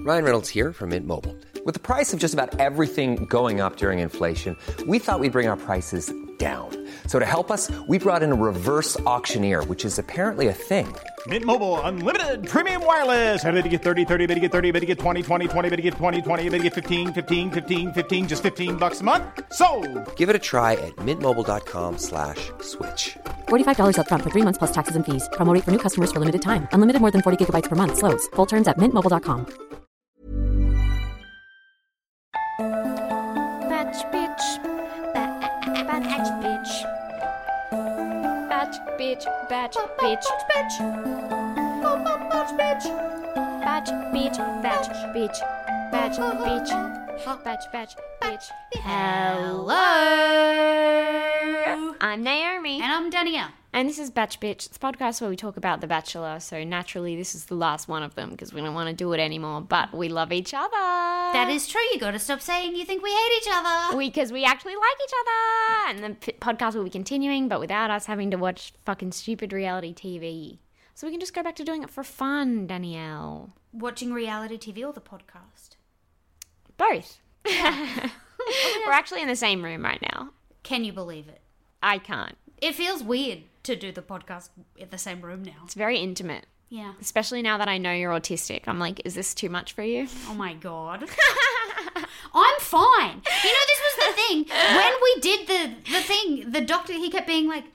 Ryan Reynolds here from Mint Mobile. With the price of just about everything going up during inflation, we thought we'd bring our prices down. So to help us, we brought in a reverse auctioneer, which is apparently a thing. Mint Mobile Unlimited Premium Wireless. How to get 30, 30, bit to get 30, bit to get 20, 20, 20, bit to get 20, 20, bit to get 15, 15, 15, 15, just $15 a month? Sold! Give it a try at mintmobile.com/switch. $45 up front for 3 months plus taxes and fees. Promo rate for new customers for limited time. Unlimited more than 40 gigabytes per month. Slows full terms at mintmobile.com. Batch bitch. Batch bitch. Batch bitch. Batch bitch. Batch bitch. Batch bitch. Batch bitch. Batch bitch. Batch bitch. Hello. I'm Naomi. And I'm Danielle. And this is Batch Bitch. It's a podcast where we talk about The Bachelor, so naturally this is the last one of them because we don't want to do it anymore, but we love each other. That is true. You got to stop saying you think we hate each other. Because we actually like each other. And the podcast will be continuing, but without us having to watch fucking stupid reality TV. So we can just go back to doing it for fun, Danielle. Watching reality TV or the podcast? Both. We're actually in the same room right now. Can you believe it? I can't. It feels weird to do the podcast in the same room now. It's very intimate. Yeah. Especially now that I know you're autistic. I'm like, is this too much for you? Oh my God. I'm fine. You know, this was the thing. When we did the thing, the doctor, he kept being like,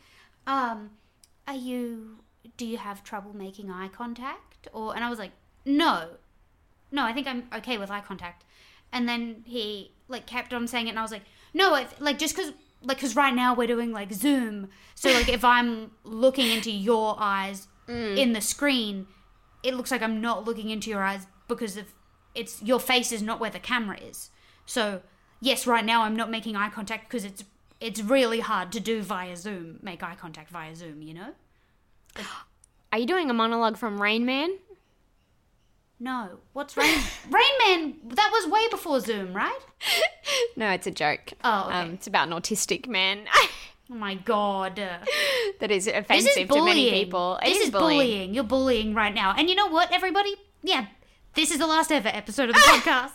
do you have trouble making eye contact? And I was like, no, I think I'm okay with eye contact. And then he kept on saying it, and I was like, no, just because right now we're doing Zoom, so if I'm looking into your eyes in the screen, it looks like I'm not looking into your eyes because it's your face is not where the camera is. So yes, right now I'm not making eye contact because it's really hard to do make eye contact via Zoom, you know? Are you doing a monologue from Rain Man? No. What's Rain Man? That was way before Zoom, right? No, it's a joke. Oh, okay. It's about an autistic man. Oh my God. That is offensive to many people. This is bullying. You're bullying right now. And you know what, everybody? Yeah, this is the last ever episode of the podcast.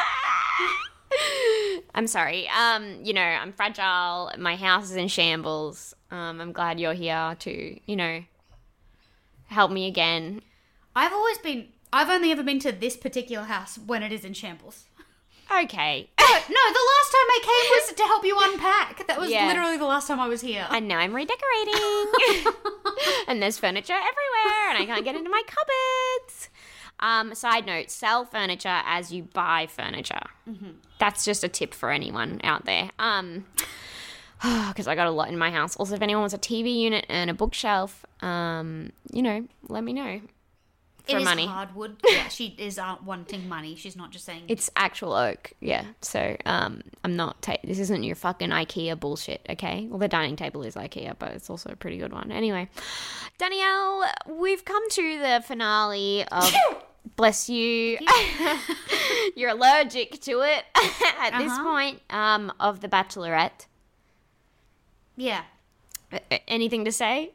I'm sorry. I'm fragile. My house is in shambles. I'm glad you're here to, help me again. I've only ever been to this particular house when it is in shambles. Okay. No, the last time I came was to help you unpack. That was literally the last time I was here. And now I'm redecorating. And there's furniture everywhere and I can't get into my cupboards. Side note, sell furniture as you buy furniture. Mm-hmm. That's just a tip for anyone out there. Because I got a lot in my house. Also, if anyone wants a TV unit and a bookshelf, let me know. For money. It is hardwood. Yeah, she is wanting money. She's not just saying... It's actual oak, yeah. So, I'm not... this isn't your fucking IKEA bullshit, okay? Well, the dining table is IKEA, but it's also a pretty good one. Anyway, Danielle, we've come to the finale of... Bless you. You're allergic to it at this point of The Bachelorette. Yeah. Anything to say?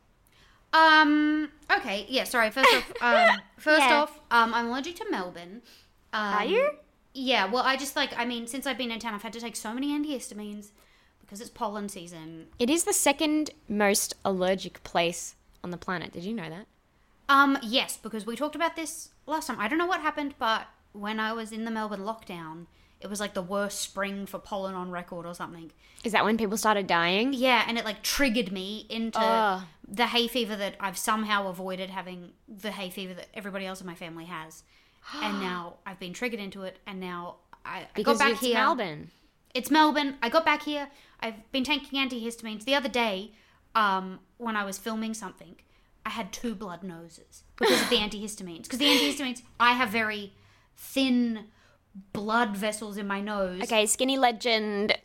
Okay, yeah, sorry. First off, I'm allergic to Melbourne. Are you? Yeah, well, I just since I've been in town, I've had to take so many antihistamines because it's pollen season. It is the second most allergic place on the planet. Did you know that? Yes, because we talked about this last time. I don't know what happened, but when I was in the Melbourne lockdown, it was the worst spring for pollen on record or something. Is that when people started dying? Yeah, and it triggered me into the hay fever that I've somehow avoided having, the hay fever that everybody else in my family has. And now I've been triggered into it, and now I got back here. Because it's Melbourne. It's Melbourne. I got back here. I've been taking antihistamines. The other day, when I was filming something, I had 2 blood noses because of the antihistamines. Because the antihistamines, I have very thin blood vessels in my nose. Okay, skinny legend.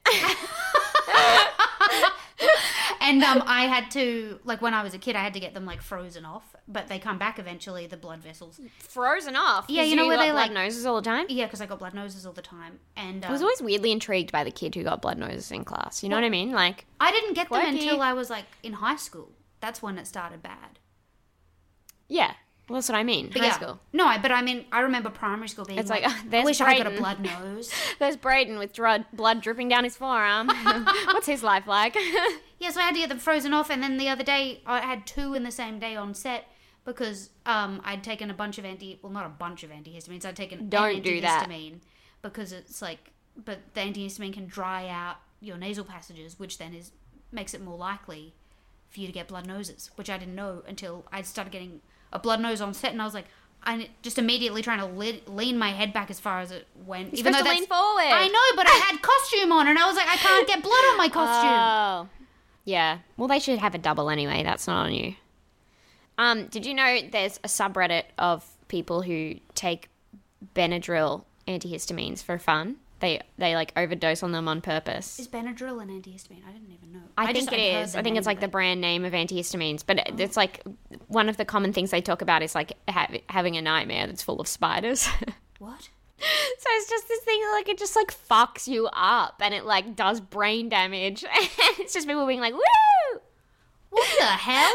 And I had to, when I was a kid, I had to get them, frozen off. But they come back eventually, the blood vessels. Frozen off? Yeah, you know where they, blood noses all the time? Yeah, because I got blood noses all the time. And I was always weirdly intrigued by the kid who got blood noses in class. You know what I mean? I didn't get them quirky. until I was, in high school. That's when it started bad. Yeah. Well, that's what I mean. But High yeah. school. No, but I mean, I remember primary school being It's like, like, there's I wish I got a Brayden. blood nose. There's Brayden with blood dripping down his forearm. What's his life like? Yeah, so I had to get them frozen off, and then the other day, I had 2 in the same day on set because I'd taken a bunch of not a bunch of antihistamines, I'd taken Don't an do that. antihistamine because it's like, but the antihistamine can dry out your nasal passages, which then makes it more likely for you to get blood noses, which I didn't know until I started getting a blood nose on set, and I was like, I just immediately trying to lean my head back as far as it went. You're supposed to lean forward. I know, but I had costume on, and I was like, I can't get blood on my costume. Oh. Yeah. Well, they should have a double anyway. That's not on you. Did you know there's a subreddit of people who take Benadryl antihistamines for fun? They like overdose on them on purpose. Is Benadryl an antihistamine? I didn't even know. I think it is. I think it's like the brand name of antihistamines. But it's like one of the common things they talk about is like having a nightmare that's full of spiders. What? So it's just this thing like it just like fucks you up and it like does brain damage. And it's just people being like, woo! What the hell?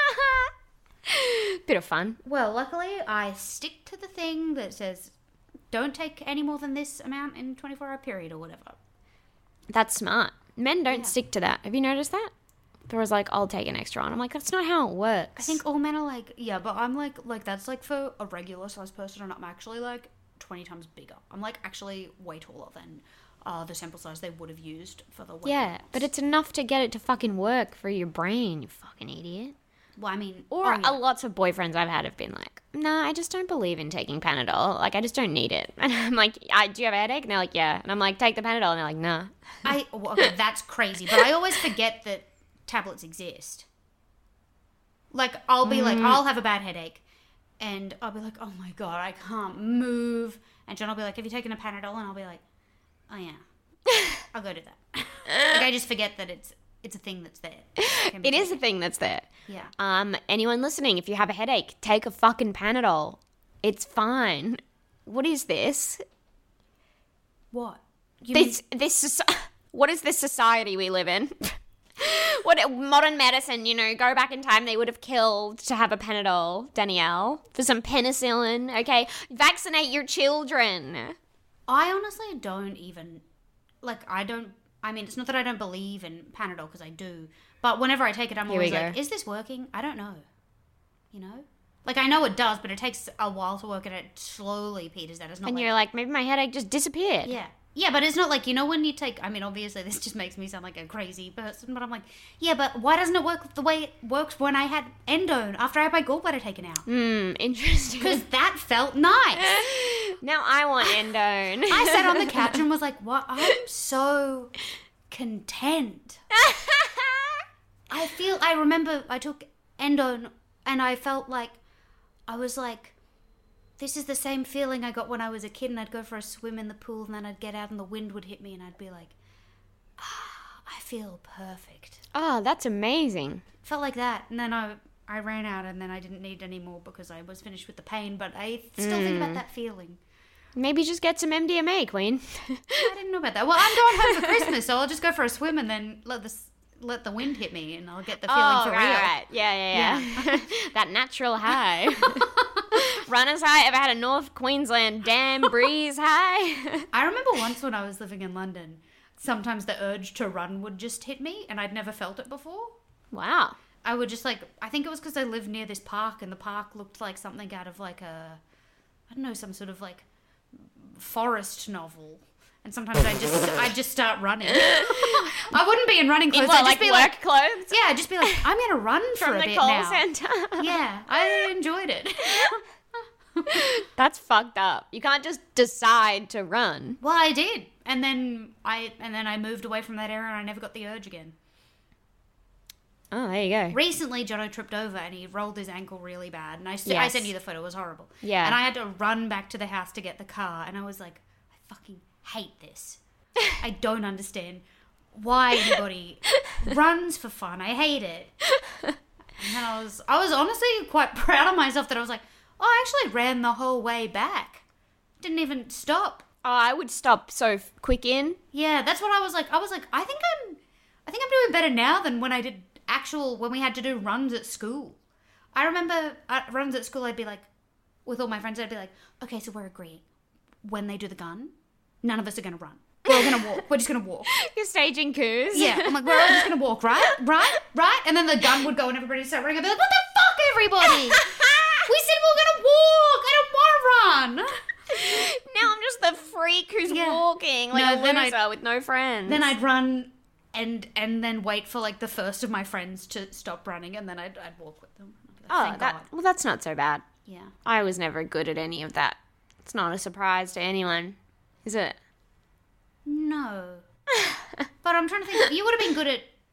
Bit of fun. Well, luckily I stick to the thing that says don't take any more than this amount in 24-hour period or whatever. That's smart. Men don't stick to that. Have you noticed that? There was like, I'll take an extra on. I'm like, that's not how it works. I think all men are like, yeah, but I'm like that's like for a regular sized person, and I'm actually like 20 times bigger. I'm like actually way taller than the sample size they would have used for the weight. Yeah, but it's enough to get it to fucking work for your brain, you fucking idiot. Well, I mean, Or lots of boyfriends I've had have been like, nah, I just don't believe in taking Panadol. Like, I just don't need it. And I'm like, do you have a headache? And they're like, yeah. And I'm like, take the Panadol. And they're like, nah. Okay, that's crazy. But I always forget that tablets exist. Like, I'll be like, I'll have a bad headache. And I'll be like, oh my God, I can't move. And John will be like, have you taken a Panadol? And I'll be like, oh yeah. I'll go do that. Like, I just forget that it's a thing that's there. It is a thing that's there. Yeah. Anyone listening, if you have a headache, take a fucking Panadol. It's fine. What is this? What? What is this society we live in? What modern medicine, go back in time, they would have killed to have a Panadol, Danielle, for some penicillin, okay? Vaccinate your children. I honestly don't even, it's not that I don't believe in Panadol, because I do, but whenever I take it, I'm always like, is this working? I don't know. Like, I know it does, but it takes a while to work, and it slowly peters out. It's not and you're like, maybe my headache just disappeared. Yeah. Yeah, but it's not like, when you take, obviously this just makes me sound like a crazy person, but I'm like, yeah, but why doesn't it work the way it works when I had endo after I had my gallbladder taken out? Interesting. Because that felt nice. Now I want endone. I sat on the couch and was like, what? I'm so content. I remember I took endone and I felt like, I was like, this is the same feeling I got when I was a kid and I'd go for a swim in the pool and then I'd get out and the wind would hit me and I'd be like, I feel perfect. Oh, that's amazing. Felt like that. And then I ran out and then I didn't need any more because I was finished with the pain, but I still think about that feeling. Maybe just get some MDMA, Queen. I didn't know about that. Well, I'm going home for Christmas, so I'll just go for a swim and then let the wind hit me and I'll get the feeling for real. Right. Yeah. That natural high. Runner's high. Ever had a North Queensland dam breeze high? I remember once when I was living in London, sometimes the urge to run would just hit me and I'd never felt it before. Wow. I would just I think it was because I lived near this park and the park looked like something out of some sort of forest novel. And sometimes I'd just start running. I wouldn't be in running clothes. I'd just be work clothes? Yeah, I'd just be like, I'm going to run for a bit now. From the call centre. Yeah, I enjoyed it. That's fucked up. You can't just decide to run. Well, I did. And then I moved away from that area and I never got the urge again. Oh, there you go. Recently, Jono tripped over and he rolled his ankle really bad. And I sent you the photo. It was horrible. Yeah. And I had to run back to the house to get the car. And I was like, I fucking hate this. I don't understand why anybody runs for fun. I hate it. And then I was honestly quite proud of myself that I was like, oh, I actually ran the whole way back. Didn't even stop. Oh, I would stop so quick in. Yeah, that's what I was like. I think I'm doing better now than when we had to do runs at school. I remember runs at school, I'd be like, with all my friends, I'd be like, okay, so we're agreeing. When they do the gun, none of us are going to run. We're all going to walk. We're just going to walk. You're staging coups. Yeah, I'm like, we're all just going to walk, right? Right? And then the gun would go and everybody would start running. I'd be like, what the fuck, everybody? We said we were going to walk. I don't want to run. Now I'm just the freak who's walking like a loser with no friends. Then I'd run and then wait for like the first of my friends to stop running, and then I'd walk with them. Like, well, that's not so bad. Yeah. I was never good at any of that. It's not a surprise to anyone, is it? No. But I'm trying to think. You would have been good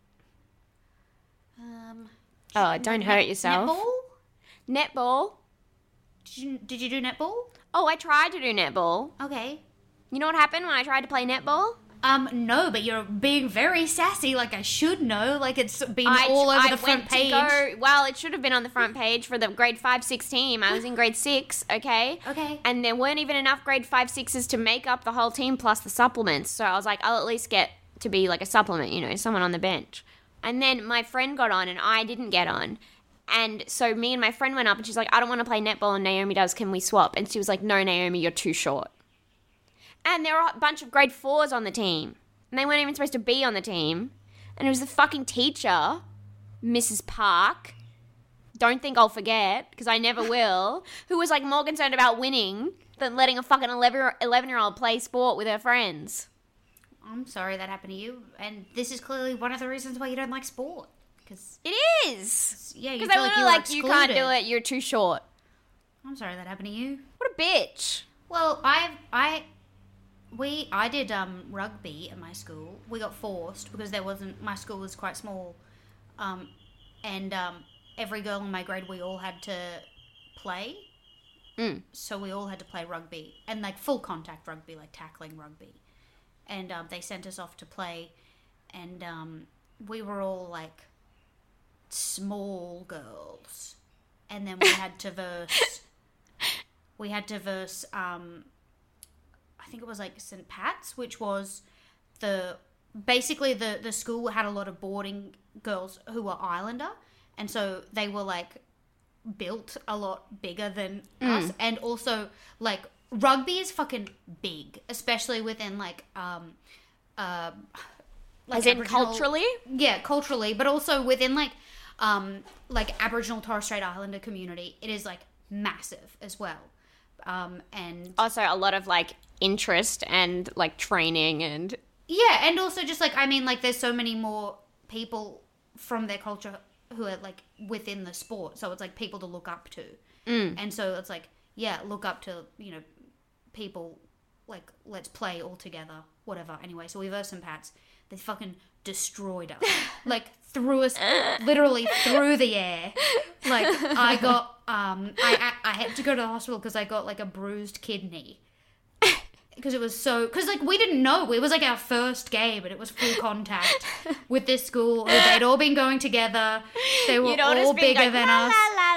at. Don't hurt yourself. Netball. Did you do netball? Oh, I tried to do netball. Okay. You know what happened when I tried to play netball? No, but you're being very sassy. Like I should know. Like it's been all over the front page. Well, it should have been on the front page for the grade 5-6 team. I was in grade 6, okay? Okay. And there weren't even enough grade 5-6s to make up the whole team plus the supplements. So I was like, I'll at least get to be like a supplement, you know, someone on the bench. And then my friend got on and I didn't get on. And so me and my friend went up and she's like, I don't want to play netball and Naomi does. Can we swap? And she was like, no, Naomi, you're too short. And there were a bunch of grade 4s on the team. And they weren't even supposed to be on the team. And it was the fucking teacher, Mrs. Park, don't think I'll forget, because I never will, who was like more concerned about winning than letting a fucking 11-year-old play sport with her friends. I'm sorry that happened to you. And this is clearly one of the reasons why you don't like sport. Cause it is. Yeah, because they were like, you can't do it, you're too short. I'm sorry that happened to you. What a bitch. Well, I did rugby at my school. We got forced because my school was quite small, and every girl in my grade, we all had to play. So we all had to play rugby, and like full contact rugby, like tackling rugby. And they sent us off to play, and we were all like small girls, and then we had to verse I think it was like St. Pat's, which was basically the school had a lot of boarding girls who were Islander, and so they were like built a lot bigger than us, and also like rugby is fucking big, especially within like as in culturally? Yeah, culturally, but also within like Aboriginal Torres Strait Islander community, it is like massive as well. And also a lot of like interest and like training and and also just like, I mean, like there's so many more people from their culture who are like within the sport, so it's like people to look up to. And so it's like, look up to, you know, people, like, let's play all together, whatever. Anyway, so we versed St. Pat's. They fucking destroyed us. Like, threw us literally through the air. Like, I got, I had to go to the hospital because I got, like, a bruised kidney. Because it was because, like, we didn't know. It was, like, our first game, and it was full contact with this school. They'd all been going together. They were all bigger than us.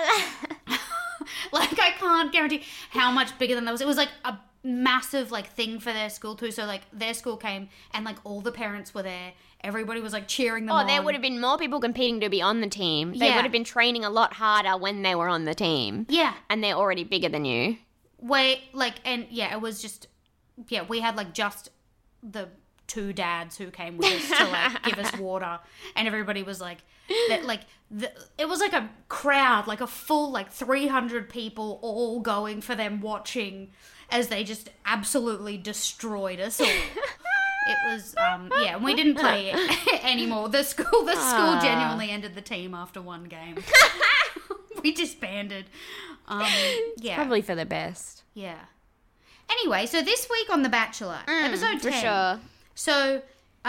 Like, I can't guarantee how much bigger than that was. It was, like, a massive, like, thing for their school, too. So, like, their school came, and, like, all the parents were there. Everybody was, like, cheering them on. There would have been more people competing to be on the team. They would have been training a lot harder when they were on the team. Yeah. And they're already bigger than you. It was just... Yeah, we had, like, just the two dads who came with us to, like, give us water. And everybody was, like... it was, like, a crowd, like, a full, like, 300 people all going for them watching as they just absolutely destroyed us all. It was, we didn't play it anymore. The school genuinely ended the team after one game. We disbanded. Probably for the best. Yeah. Anyway, so this week on The Bachelor, episode 10. For sure. So,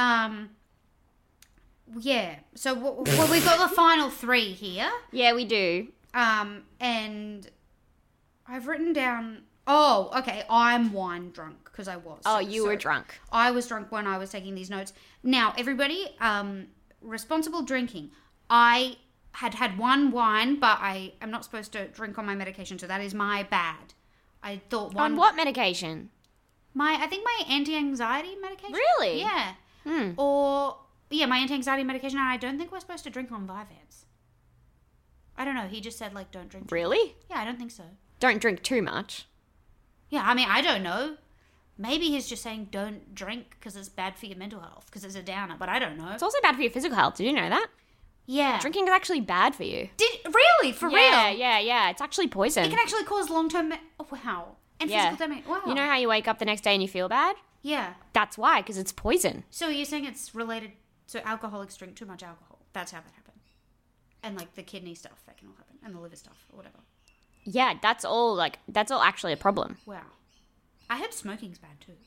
So we've got the final 3 here. Yeah, we do. And I've written down... Oh, okay, I'm wine drunk, because I was. Oh, you were drunk. I was drunk when I was taking these notes. Now, everybody, responsible drinking. I had one wine, but I am not supposed to drink on my medication, so that is my bad. I thought one... On what medication? I think my anti-anxiety medication. Really? Yeah. My anti-anxiety medication, and I don't think we're supposed to drink on Vyvanse. I don't know. He just said, like, don't drink. Really? Yeah, I don't think so. Don't drink too much. Yeah, I mean, I don't know. Maybe he's just saying don't drink because it's bad for your mental health, because it's a downer, but I don't know. It's also bad for your physical health. Did you know that? Yeah. Drinking is actually bad for you. Really? For real? Yeah. It's actually poison. It can actually cause long-term... Oh, wow. And physical damage. Wow. You know how you wake up the next day and you feel bad? Yeah. That's why, because it's poison. So you're saying it's related... So alcoholics drink too much alcohol. That's how that happens. And, like, the kidney stuff, that can all happen. And the liver stuff, or whatever. Yeah, that's all actually a problem. Wow. I heard smoking's bad, too.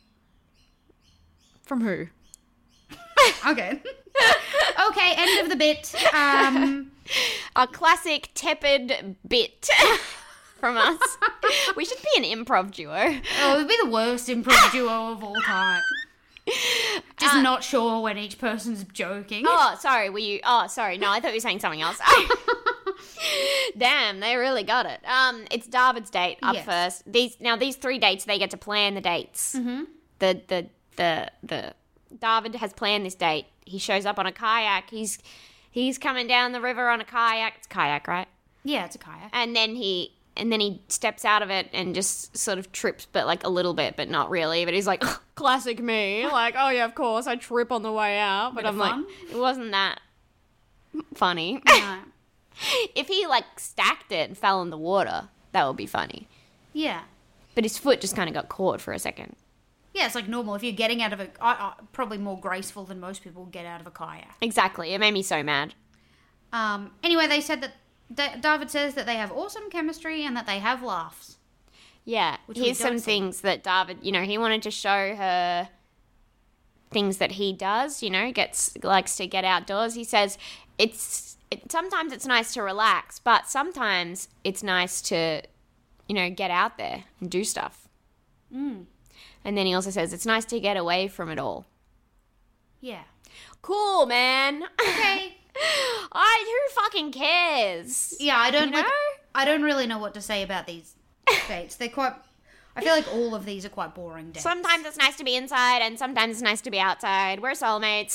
From who? Okay. Okay, end of the bit. A classic tepid bit from us. We should be an improv duo. Oh, it would be the worst improv duo of all time. Just not sure when each person's joking. Oh, sorry. Were you? Oh, sorry. No, I thought you were saying something else. Damn, they really got it. It's David's date up first. These 3 dates, they get to plan the dates. Mm-hmm. The David has planned this date. He shows up on a kayak. He's coming down the river on a kayak. It's a kayak, right? Yeah, it's a kayak. And then he steps out of it and just sort of trips, but like a little bit, but not really. But he's like, classic me. Like, oh yeah, of course, I trip on the way out. But I'm like, it wasn't that funny. No. If he like stacked it and fell in the water, that would be funny. Yeah. But his foot just kind of got caught for a second. Yeah, it's like normal. If you're getting out of probably more graceful than most people get out of a kayak. Exactly. It made me so mad. Anyway, they said that David says that they have awesome chemistry and that they have laughs. Yeah. Here's some things that David, he wanted to show her things that he does, likes to get outdoors. He says sometimes it's nice to relax, but sometimes it's nice to, get out there and do stuff. Mm. And then he also says it's nice to get away from it all. Yeah. Cool, man. Okay. Who fucking cares? Yeah, I don't really know what to say about these dates. I feel like all of these are quite boring dates. Sometimes it's nice to be inside and sometimes it's nice to be outside. We're soulmates.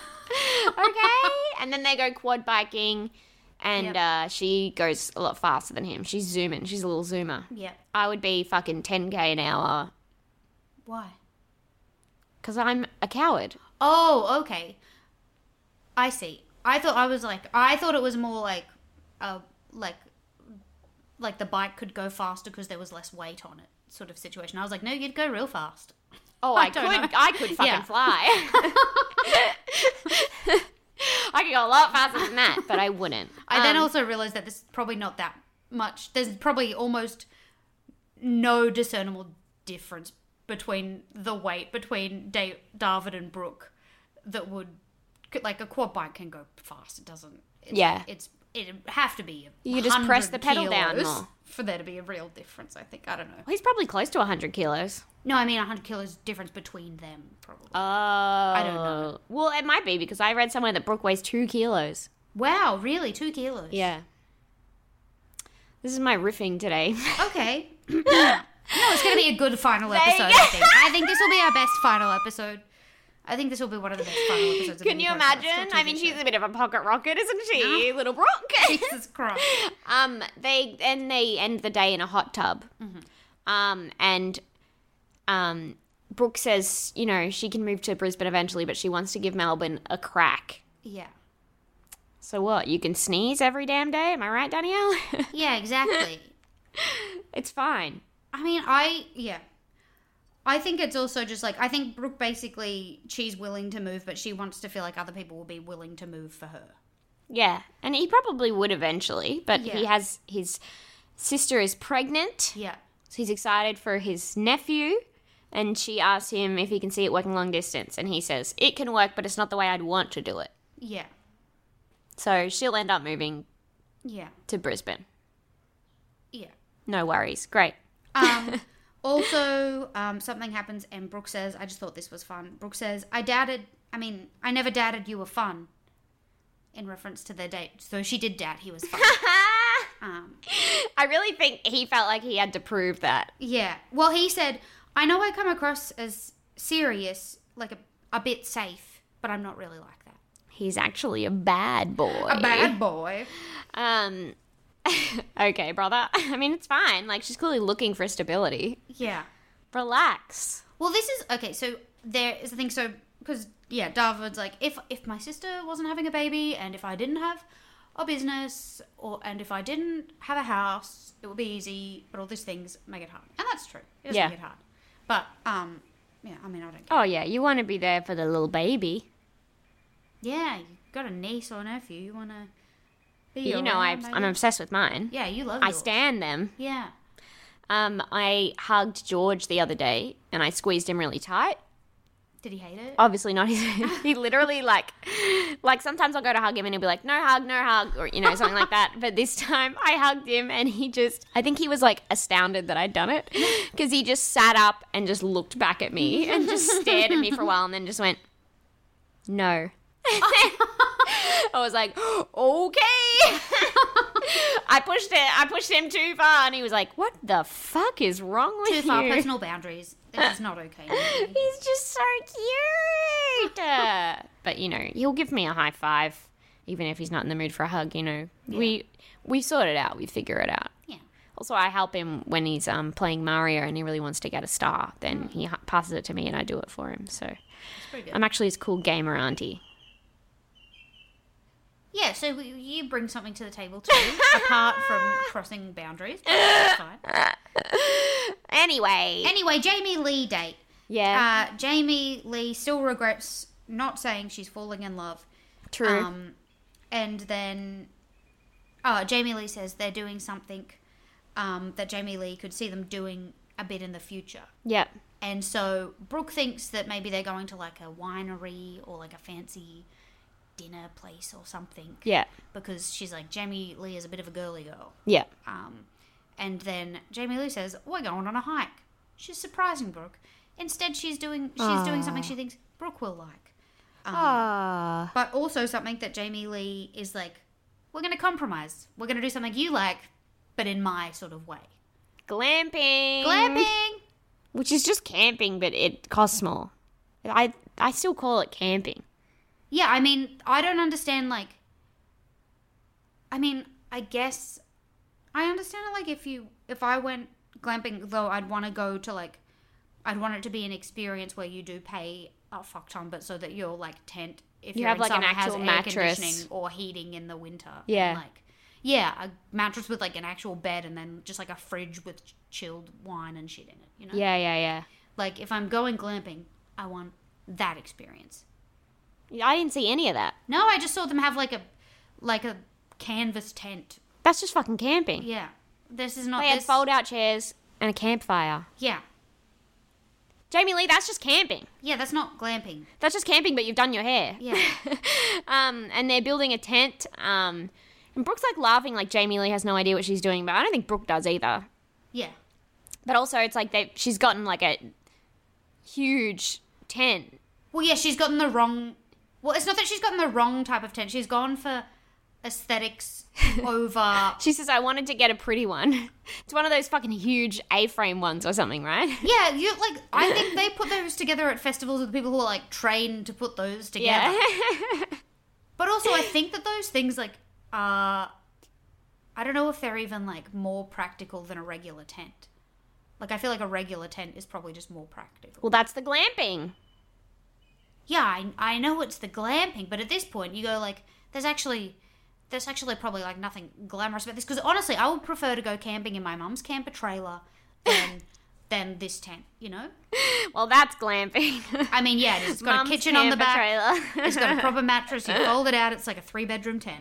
Okay. And then they go quad biking and she goes a lot faster than him. She's zooming. She's a little zoomer. Yeah. I would be fucking 10k an hour. Why? Because I'm a coward. Oh, okay. I see. I thought it was more like the bike could go faster because there was less weight on it, sort of situation. I was like, no, you'd go real fast. Oh, I could fucking fly. I could go a lot faster than that, but I wouldn't. I then also realized that there's probably not that much. There's probably almost no discernible difference between the weight between David and Brooke that would, like, a quad bike can go fast. It doesn't. It'd have to be. You just press the pedal down more for there to be a real difference. I think. I don't know. Well, he's probably close to 100 kilos. No, I mean 100 kilos difference between them, probably. Oh, I don't know. Well, it might be because I read somewhere that Brooke weighs 2 kilos. Wow, really? 2 kilos? Yeah. This is my riffing today. Okay. No, it's going to be a good final episode, I think. I think this will be our best final episode. I think this will be one of the best final episodes. Can you imagine? I mean, she's a bit of a pocket rocket, isn't she, little Brooke? Jesus Christ. They end the day in a hot tub. Mm-hmm. And Brooke says, she can move to Brisbane eventually, but she wants to give Melbourne a crack. Yeah. So what? You can sneeze every damn day? Am I right, Danielle? Yeah, exactly. It's fine. I mean, I think it's also just like, I think Brooke basically, she's willing to move, but she wants to feel like other people will be willing to move for her. Yeah, and he probably would eventually, but Yeah. he has, his sister is pregnant. Yeah. So he's excited for his nephew, and she asks him if he can see it working long distance, and he says, it can work, but it's not the way I'd want to do it. Yeah. So she'll end up moving Yeah. to Brisbane. Yeah. No worries. Great. Also, something happens and Brooke says, I just thought this was fun. Brooke says, I never doubted you were fun. In reference to their date. So she did doubt he was fun. I really think he felt like he had to prove that. Yeah. Well, he said, I know I come across as serious, like a bit safe, but I'm not really like that. He's actually a bad boy. A bad boy. Okay, brother. I mean, it's fine. Like, she's clearly looking for stability. Yeah. Relax. Well, this is okay. So there is the thing. So because David's like, if my sister wasn't having a baby, and if I didn't have a business, and if I didn't have a house, it would be easy. But all these things make it hard, and that's true. It does make it hard. But yeah. I mean, I don't care. Oh, yeah. You want to be there for the little baby. Yeah, you got a niece or nephew. You want to be. You know, I'm obsessed with mine. Yeah, you love. I yours. stan them. Yeah. I hugged George the other day and I squeezed him really tight. Did he hate it? Obviously not. He literally like sometimes I'll go to hug him and he'll be like, no hug, or, you know, something like that. But this time I hugged him and I think he was like astounded that I'd done it, because he just sat up and just looked back at me and just stared at me for a while and then just went, no. I was like, okay. I pushed him too far and he was like, what the fuck is wrong with you? Too far, personal boundaries. That's not okay. He's just so cute. But, you know, he'll give me a high five, even if he's not in the mood for a hug, you know. Yeah. We sort it out. We figure it out. Yeah. Also, I help him when he's playing Mario and he really wants to get a star. Then he passes it to me and I do it for him. So That's pretty good. I'm actually his cool gamer auntie. Yeah, so you bring something to the table too, apart from crossing boundaries. That's fine. Anyway, Jamie Lee date. Yeah. Jamie Lee still regrets not saying she's falling in love. True. And then Jamie Lee says they're doing something that Jamie Lee could see them doing a bit in the future. Yep. And so Brooke thinks that maybe they're going to like a winery or like a fancy dinner place or something. Yeah. Because she's like, Jamie Lee is a bit of a girly girl. Yeah. And then Jamie Lee says, we're going on a hike. She's surprising Brooke. Instead, she's doing something she thinks Brooke will like. But also something that Jamie Lee is like, we're going to compromise. We're going to do something you like, but in my sort of way. Glamping. Which is just camping, but it costs more. I still call it camping. Yeah, I mean, I don't understand, like... I mean, I guess... I understand it, like, if I went glamping, though, I'd want to go to, like... I'd want it to be an experience where you do pay a fuck ton, but so that your, like, tent... If you you're have, in like, an summer, actual has mattress. Air conditioning or heating in the winter. Yeah. And, like, yeah, a mattress with, like, an actual bed and then just, like, a fridge with chilled wine and shit in it, you know? Yeah. Like, if I'm going glamping, I want that experience. I didn't see any of that. No, I just saw them have like a canvas tent. That's just fucking camping. Yeah. This is not They had fold-out chairs and a campfire. Yeah. Jamie Lee, that's just camping. Yeah, that's not glamping. That's just camping, but you've done your hair. Yeah. And they're building a tent. And Brooke's like laughing like Jamie Lee has no idea what she's doing, but I don't think Brooke does either. Yeah. But also it's like she's gotten like a huge tent. Well, yeah, she's gotten the wrong... Well, it's not that she's gotten the wrong type of tent. She's gone for aesthetics over... She says, I wanted to get a pretty one. It's one of those fucking huge A-frame ones or something, right? Yeah, I think they put those together at festivals with people who are, like, trained to put those together. Yeah. But also, I think that those things, like, I don't know if they're even, like, more practical than a regular tent. Like, I feel like a regular tent is probably just more practical. Well, that's the glamping. Yeah, I know it's the glamping, but at this point, you go, like, there's actually probably, like, nothing glamorous about this. Because, honestly, I would prefer to go camping in my mum's camper trailer than this tent, you know? Well, that's glamping. I mean, yeah, it's got Mum's a kitchen on the camper back. trailer. It's got a proper mattress. You fold it out. It's like a 3-bedroom tent.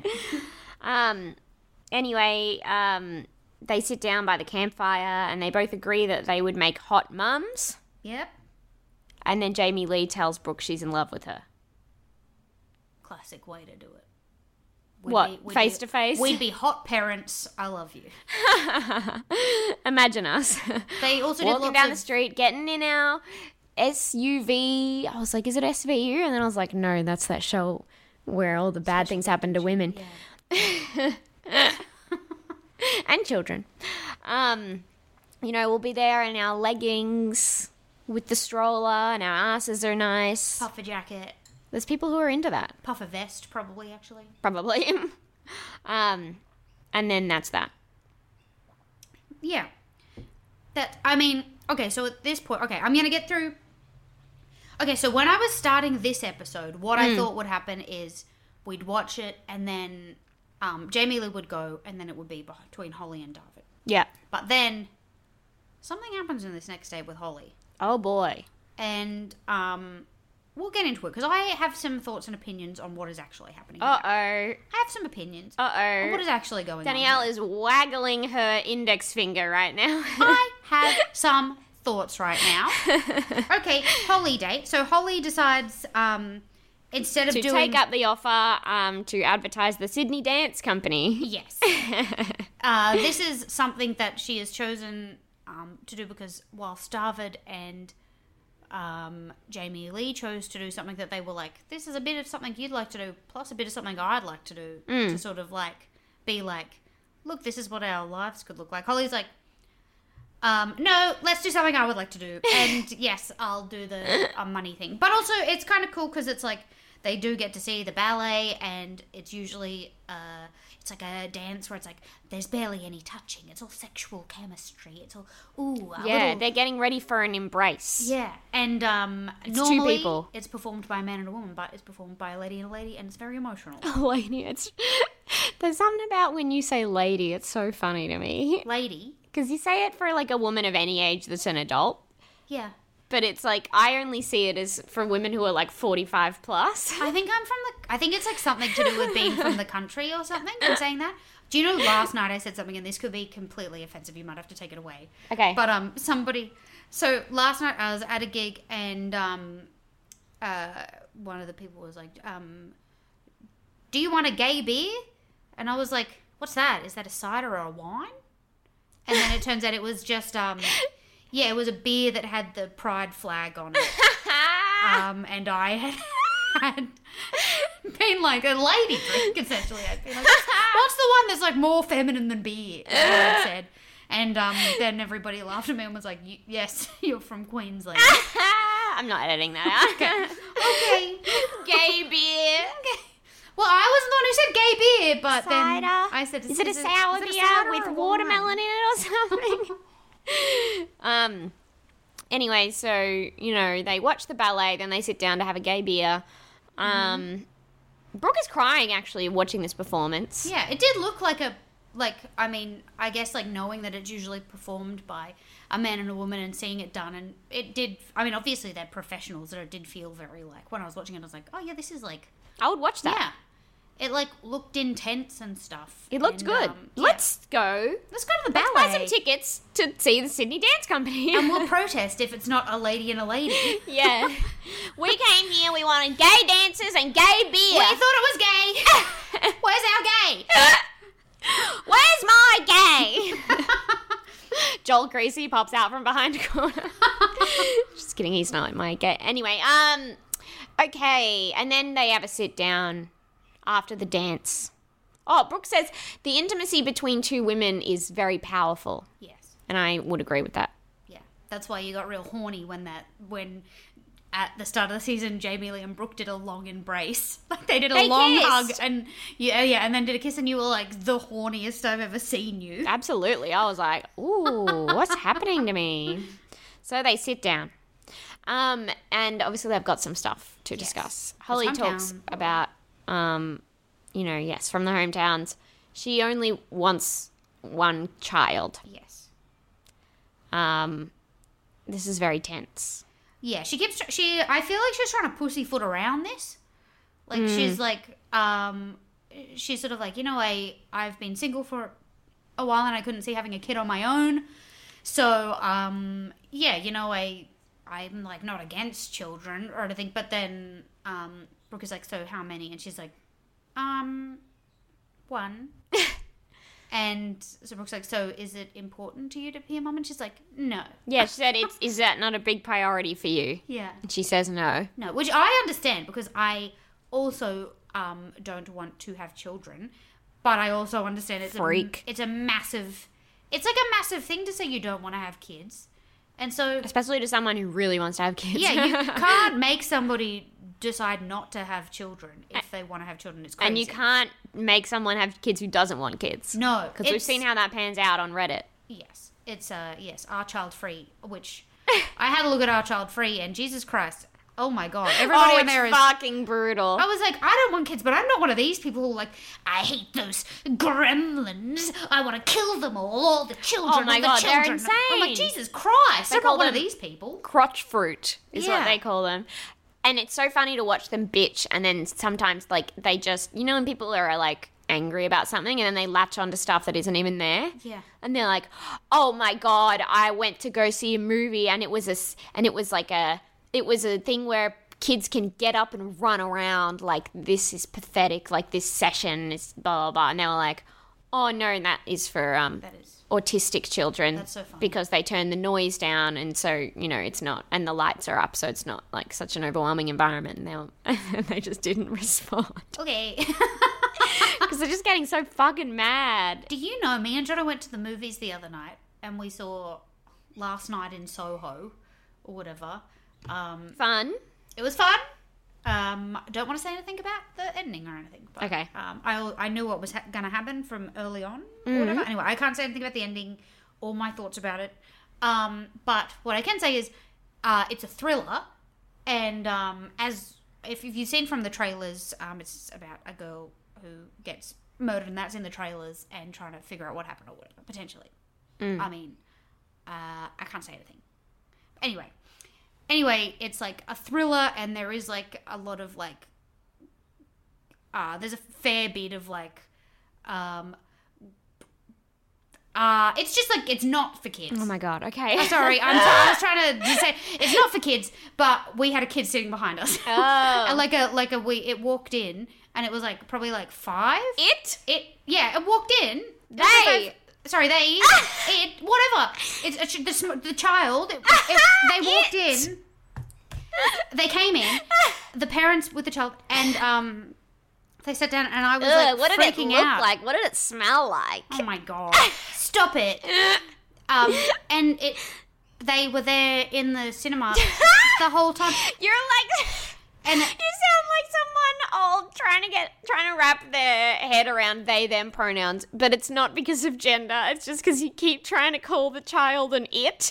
Anyway, they sit down by the campfire and they both agree that they would make hot mums. Yep. And then Jamie Lee tells Brooke she's in love with her. Classic way to do it. Face to face? We'd be hot parents. I love you. Imagine us. They also did walking lots down of... the street, getting in our SUV. I was like, is it SVU? And then I was like, no, that's that show where all the bad things happen to women. Yeah. And children. You know, we'll be there in our leggings with the stroller and our asses are nice. Puffer jacket. There's people who are into that. Puffer vest, probably, actually. Probably. And then that's that. Yeah. Okay, so at this point, I'm going to get through. Okay, so when I was starting this episode, what I thought would happen is we'd watch it and then Jamie Lee would go and then it would be between Holly and David. Yeah. But then something happens in this next day with Holly. Oh, boy. And we'll get into it because I have some thoughts and opinions on what is actually happening. Uh-oh. I have some opinions on what is actually going on. Danielle is waggling her index finger right now. I have some thoughts right now. Okay, Holly date. So Holly decides instead of to doing... take up the offer to advertise the Sydney Dance Company. Yes. This is something that she has chosen to do because whilst David and Jamie Lee chose to do something that they were like, this is a bit of something you'd like to do, plus a bit of something I'd like to do, to sort of like, be like, look, this is what our lives could look like. Holly's like, no, let's do something I would like to do. And yes, I'll do the money thing. But also, it's kind of cool because it's like, they do get to see the ballet and it's usually, it's like a dance where it's like, there's barely any touching. It's all sexual chemistry. It's all, They're getting ready for an embrace. Yeah, and it's normally two people. It's performed by a man and a woman, but it's performed by a lady and a lady, and it's very emotional. Lady, there's something about when you say lady, it's so funny to me. Lady? Because you say it for like a woman of any age that's an adult. Yeah. But it's like, I only see it as for women who are like 45 plus. I think I think it's like something to do with being from the country or something, and saying that. Do you know last night I said something, and this could be completely offensive, you might have to take it away. Okay. But so last night I was at a gig, and one of the people was like, do you want a gay beer? And I was like, what's that? Is that a cider or a wine? And then it turns out it was just, it was a beer that had the pride flag on it. And I had been like a lady drink, essentially. I'd be like, what's the one that's like more feminine than beer? I said. And then everybody laughed at me and was like, yes, you're from Queensland. I'm not editing that out. Okay. Gay beer. Okay. Well, I wasn't the one who said gay beer, but Cider. then I said, is it a sour beer with watermelon in it or something? Anyway, so, they watch the ballet, then they sit down to have a gay beer. Brooke is crying, actually, watching this performance. Yeah, it did look like I guess, knowing that it's usually performed by a man and a woman and seeing it done, and it did, obviously they're professionals, and it did feel very, when I was watching it, I was like, oh, yeah, this is, I would watch that. Yeah. It, looked intense and stuff. It looked good. Yeah. Let's go. Let's go to the ballet. Let's buy some tickets to see the Sydney Dance Company. And we'll protest if it's not a lady and a lady. Yeah. We came here, we wanted gay dancers and gay beer. We thought it was gay. Where's our gay? Where's my gay? Joel Creasy pops out from behind a corner. Just kidding, he's not my gay. Anyway, okay, and then they have a sit down after the dance. Oh, Brooke says the intimacy between two women is very powerful. Yes. And I would agree with that. Yeah. That's why you got real horny when at the start of the season, Jamie Lee and Brooke did a long embrace. They did a long hug and and then did a kiss, and you were like the horniest I've ever seen you. Absolutely. I was like, ooh, what's happening to me? So they sit down. And obviously they've got some stuff to discuss. Holly talks about, from the hometowns. She only wants one child. Yes. This is very tense. Yeah, I feel like she's trying to pussyfoot around this. She's like, she's sort of like, I've been single for a while and I couldn't see having a kid on my own. So, I'm like not against children or anything, but then, Brooke is like, so how many? And she's like, one. And so Brooke's like, so is it important to you to be a mum? And she's like, no. Yeah, she said, is that not a big priority for you? Yeah. And she says no. No, which I understand because I also don't want to have children, but I also understand it's a massive thing to say you don't want to have kids. And so, especially to someone who really wants to have kids. Yeah, you can't make somebody decide not to have children if they want to have children. It's crazy. And you can't make someone have kids who doesn't want kids. No. Because we've seen how that pans out on Reddit. Yes. It's, yes, Our Child Free, which I had a look at Our Child Free, and Jesus Christ, oh my God. Everybody in there is fucking brutal. I was like, I don't want kids, but I'm not one of these people who are like, I hate those gremlins. I want to kill them all the children. Oh my all the God, they're children. I'm like, insane. Jesus Christ. They I'm call not one of them- these people. Crotch fruit is what Yeah. they call them. And it's so funny to watch them bitch, and then sometimes, like, they just, you know, when people are, like, angry about something, and then they latch onto stuff that isn't even there. Yeah. And they're like, oh my God, I went to go see a movie, and it was a thing where kids can get up and run around like, this is pathetic, like, this session is blah, blah, blah. And they were like, oh no, and that is for That is. autistic children. That's so funny. Because they turn the noise down, and so, you know, it's not, and the lights are up, so it's not like such an overwhelming environment. And they just didn't respond Okay. because they're just getting so fucking mad. Do you know, me and Jono went to the movies the other night, and we saw Last Night in Soho, or whatever. Fun. It was fun. Don't want to say anything about the ending or anything. But, Okay. I knew what was going to happen from early on or whatever. Anyway, I can't say anything about the ending or my thoughts about it. But what I can say is it's a thriller. And as if you've seen from the trailers, it's about a girl who gets murdered, and that's in the trailers, and trying to figure out what happened or whatever, potentially. I mean, I can't say anything. Anyway, it's like a thriller, and there is like a lot of like, there's a fair bit of like, it's just like, it's not for kids. Oh my God. Okay. Sorry, I was trying to say it's not for kids, but we had a kid sitting behind us. Oh. And it walked in, and it was like probably like 5. It walked in. Whatever. It's the child. They walked in. They came in. The parents with the child, and they sat down, and I was like what did it freaking look out. like? What did it smell like? Oh my God! Stop it. And they were there in the cinema the whole time. You're like, And you sound like someone old trying to wrap their head around they them pronouns, but it's not because of gender. It's just because you keep trying to call the child an it.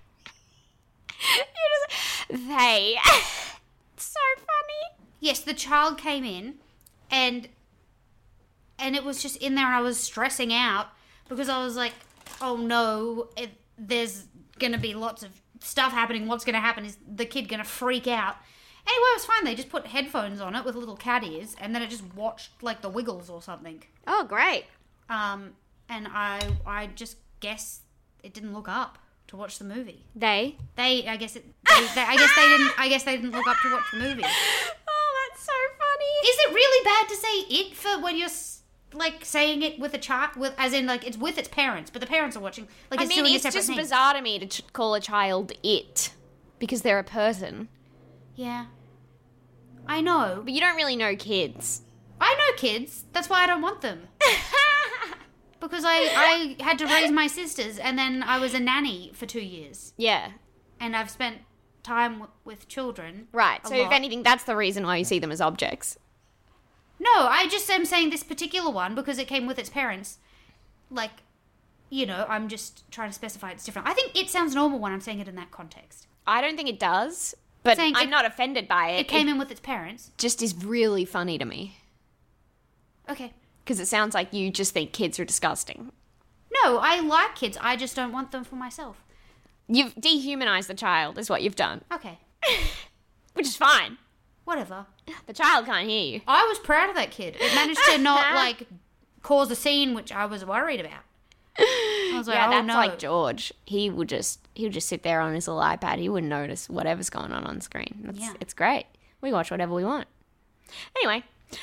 You're just they. It's so funny. yes, the child came in, and it was just in there, and I was stressing out because I was like, oh no, there's gonna be lots of stuff happening. What's gonna happen? Is the kid gonna freak out? Anyway, it was fine. They just put headphones on it with little cat ears, and then it just watched like the Wiggles or something. Oh, great. And I just guess it didn't look up to watch the movie. I I guess they didn't look up to watch the movie. Oh, that's so funny. Is it really bad to say it for when you're like saying it with a child, as in like it's with its parents, but the parents are watching? Like it's doing a it's separate just thing. bizarre to me to call a child it because they're a person. Yeah, I know. But you don't really know kids. I know kids. That's why I don't want them. Because I had to raise my sisters, and then I was a nanny for 2 years, Yeah. and I've spent time with children. Right. a So if lot. anything, that's the reason why you see them as objects. No, I just am saying this particular one because it came with its parents. Like, you know, I'm just trying to specify it's different. I think it sounds normal when I'm saying it in that context. I don't think it does, but Saying I'm it- not offended by it. It came in with its parents. just is really funny to me Okay. because it sounds like you just think kids are disgusting. No, I like kids. I just don't want them for myself. You've dehumanized the child is what you've done, Okay. which is fine. Whatever. The child can't hear you. I was proud of that kid. It managed to not, like, cause a scene, which I was worried about. I was like, Yeah, oh, that's no. like George. He would just sit there on his little iPad. He wouldn't notice whatever's going on screen. Yeah. It's great. We watch whatever we want. Anyway,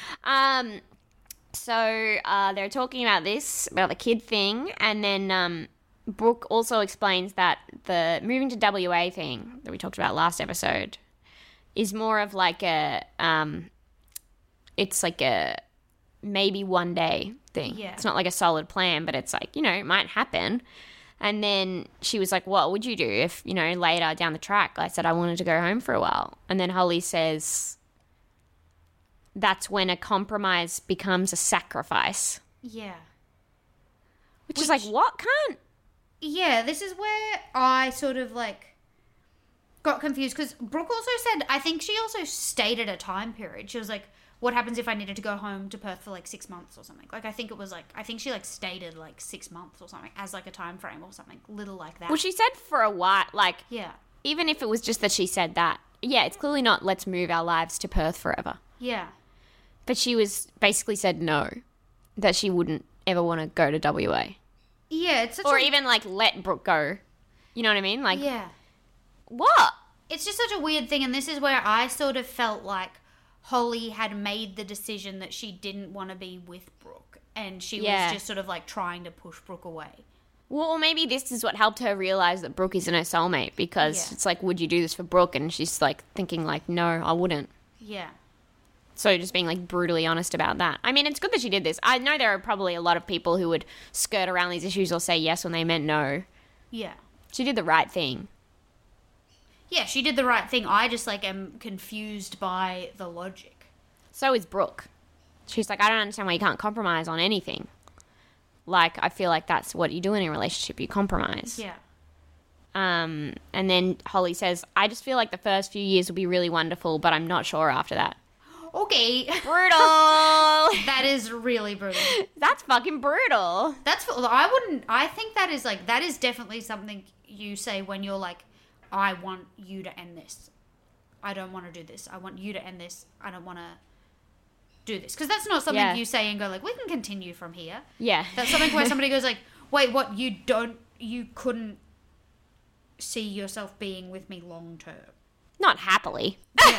so they're talking about the kid thing, and then Brooke also explains that the moving to WA thing that we talked about last episode is more of like it's like a maybe one day thing. Yeah. It's not like a solid plan, but it's like, you know, it might happen. And then she was like, what would you do if, you know, later down the track, I said I wanted to go home for a while? And then Holly says, that's when a compromise becomes a sacrifice. Yeah. Which is like, what, cunt? Yeah, this is where I sort of, like, got confused. Because Brooke also said, I think she also stated a time period. She was like, what happens if I needed to go home to Perth for, like, 6 months or something? Like, I think it was, like, I think she, like, stated, like, 6 months or something as, like, a time frame or something. Little like that. Well, she said for a while, like, Yeah. even if it was just that she said that, yeah, it's clearly not let's move our lives to Perth forever. Yeah. But she was basically said no, that she wouldn't ever want to go to WA. Yeah, it's such Or a... even, like, let Brooke go. You know what I mean? Like, Yeah. what? It's just such a weird thing, and this is where I sort of felt like Holly had made the decision that she didn't want to be with Brooke, and she Yeah. was just sort of like trying to push Brooke away. Well, or maybe this is what helped her realize that Brooke isn't her soulmate, because Yeah. it's like, would you do this for Brooke? And she's like thinking like, no, I wouldn't. Yeah. So just being like brutally honest about that. I mean, it's good that she did this. I know there are probably a lot of people who would skirt around these issues or say yes when they meant no. Yeah. She did the right thing. Yeah, she did the right thing. I just like am confused by the logic. So is Brooke. She's like, I don't understand why you can't compromise on anything. Like, I feel like that's what you do in a relationship. You compromise. Yeah. And then Holly says, I just feel like the first few years will be really wonderful, but I'm not sure after that. Okay. Brutal. That is really brutal. That's fucking brutal. I think that is definitely something you say when you're like, I want you to end this. I don't want to do this. I want you to end this. I don't want to do this. Because that's not something you say and go like, we can continue from here. Yeah. That's something where somebody goes like, wait, what? You couldn't see yourself being with me long term. Not happily. Yeah.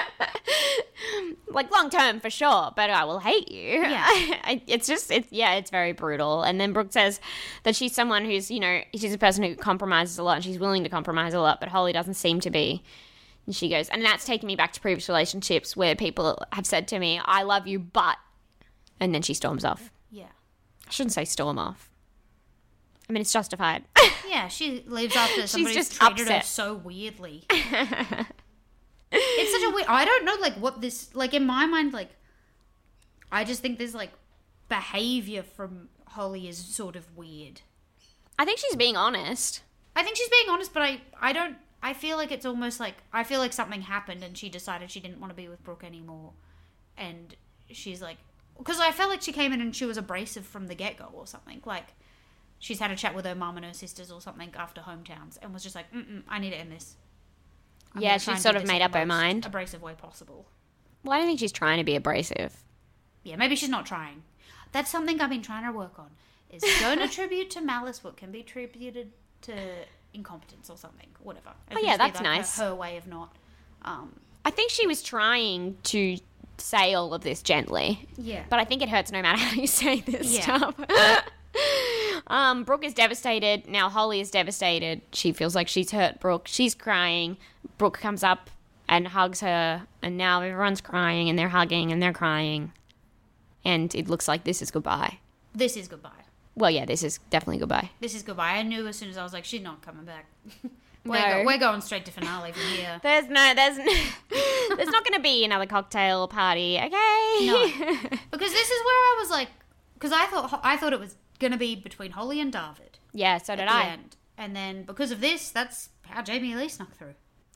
Like, long term for sure, but I will hate you. Yeah. It's very brutal. And then Brooke says that she's someone who's, she's a person who compromises a lot and she's willing to compromise a lot, but Holly doesn't seem to be. And she goes, and that's taken me back to previous relationships where people have said to me, I love you, but... And then she storms off. Yeah. I shouldn't say storm off. I mean, it's justified. Yeah, she leaves after somebody's just treated her upset. so weirdly. It's such a weird... I don't know, like, what this... Like, in my mind, like... I just think this, like, behaviour from Holly is sort of weird. I think she's being honest. I think she's being honest, but I don't... I feel like it's almost like... I feel like something happened and she decided she didn't want to be with Brooke anymore. And she's like... Because I felt like she came in and she was abrasive from the get-go or something. Like, she's had a chat with her mum and her sisters or something after hometowns and was just like, I need to end this. I'm Yeah, gonna try she's and sort do of this in made the up her most mind. abrasive way possible. Well, I don't think she's trying to be abrasive. Yeah, maybe she's not trying. That's something I've been trying to work on. Is don't attribute to malice what can be attributed to incompetence or something, whatever. It can yeah, just be, that's like, nice. Her way of not. I think she was trying to say all of this gently. Yeah. But I think it hurts no matter how you say this Yeah. stuff. Brooke is devastated. Now Holly is devastated. She feels like she's hurt Brooke. She's crying. Brooke comes up and hugs her. And now everyone's crying and they're hugging and they're crying. And it looks like this is goodbye. This is goodbye. Well, yeah, this is definitely goodbye. This is goodbye. I knew as soon as I was like, she's not coming back. No. We're going straight to finale from here. There's not going to be another cocktail party, okay? No. Because this is where I was like, because I thought it was going to be between Holly and David. Yeah, so did at the I. end. And then because of this, that's how Jamie Lee snuck through.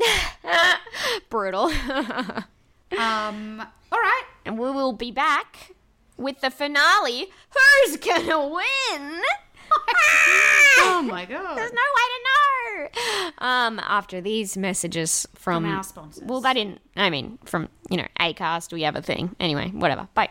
Brutal. All right. And we will be back with the finale. Who's gonna win? Oh my god. There's no way to know. After these messages from our sponsors. Well, they didn't. I mean, from Acast. We have a thing. Anyway, whatever. Bye.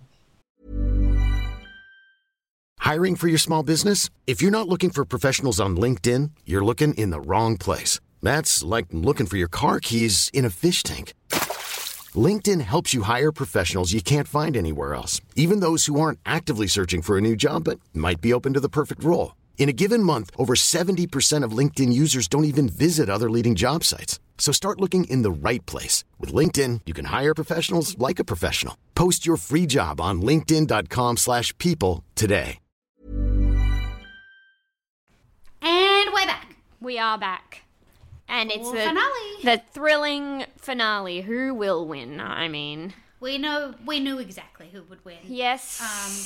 Hiring for your small business? If you're not looking for professionals on LinkedIn, you're looking in the wrong place. That's like looking for your car keys in a fish tank. LinkedIn helps you hire professionals you can't find anywhere else, even those who aren't actively searching for a new job but might be open to the perfect role. In a given month, over 70% of LinkedIn users don't even visit other leading job sites. So start looking in the right place. With LinkedIn, you can hire professionals like a professional. Post your free job on linkedin.com/people today. And we're back. We are back. And it's For the finale. the thrilling finale. Who will win? I mean, We knew exactly who would win. yes.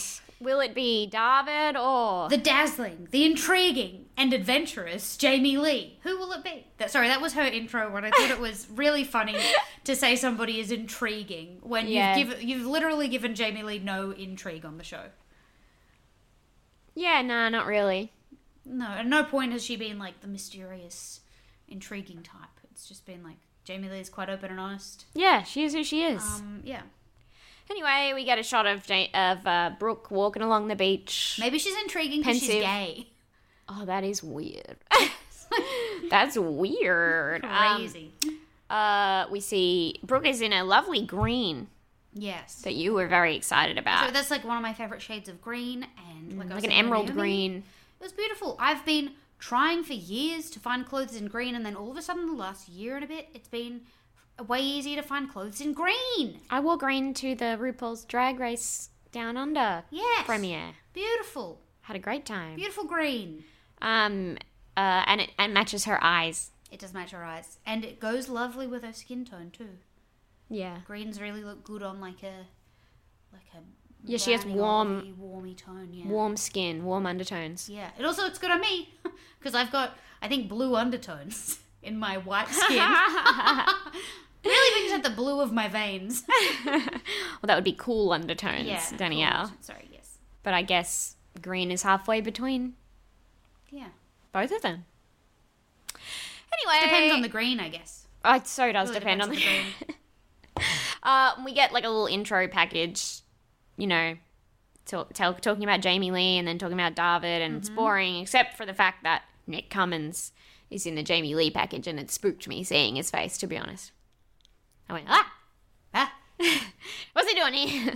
Will it be David or... The dazzling, the intriguing, and adventurous Jamie Lee. Who will it be? That was her intro when I thought it was really funny to say somebody is intriguing when you've literally given Jamie Lee no intrigue on the show. Yeah, nah, not really. No, at no point has she been like the mysterious, intriguing type. It's just been like Jamie Lee is quite open and honest. Yeah, she is who she is. Yeah. Anyway, we get a shot of Brooke walking along the beach. Maybe she's intriguing because she's Pensive. gay. Oh, that is weird. That's weird. Crazy. We see Brooke is in a lovely green Yes. that you were very excited about. So that's like one of my favorite shades of green, and like, I was like an saying to emerald Naomi, green. It was beautiful. I've been trying for years to find clothes in green, and then all of a sudden, the last year and a bit, it's been way easier to find clothes in green. I wore green to the RuPaul's Drag Race Down Under premiere. Beautiful. Had a great time. Beautiful green. And it matches her eyes. It does match her eyes, and it goes lovely with her skin tone too. Yeah. Greens really look good on like a Yeah, she has browny, warm, warmy tone. Yeah. warm skin, warm undertones. Yeah. It also looks good on me because I've got, I think, blue undertones in my white skin. Really brings out the blue of my veins. Well, that would be cool undertones, Yeah. Danielle. Cool. Sorry. Yes. But I guess green is halfway between Yeah. both of them. Anyway. Depends on the green, I guess. Oh, it so does Really depend on the depends green. We get like a little intro package, you know, talking about Jamie Lee and then talking about David, and it's boring except for the fact that Nick Cummins is in the Jamie Lee package, and it spooked me seeing his face, to be honest. I went, ah! What's he doing here?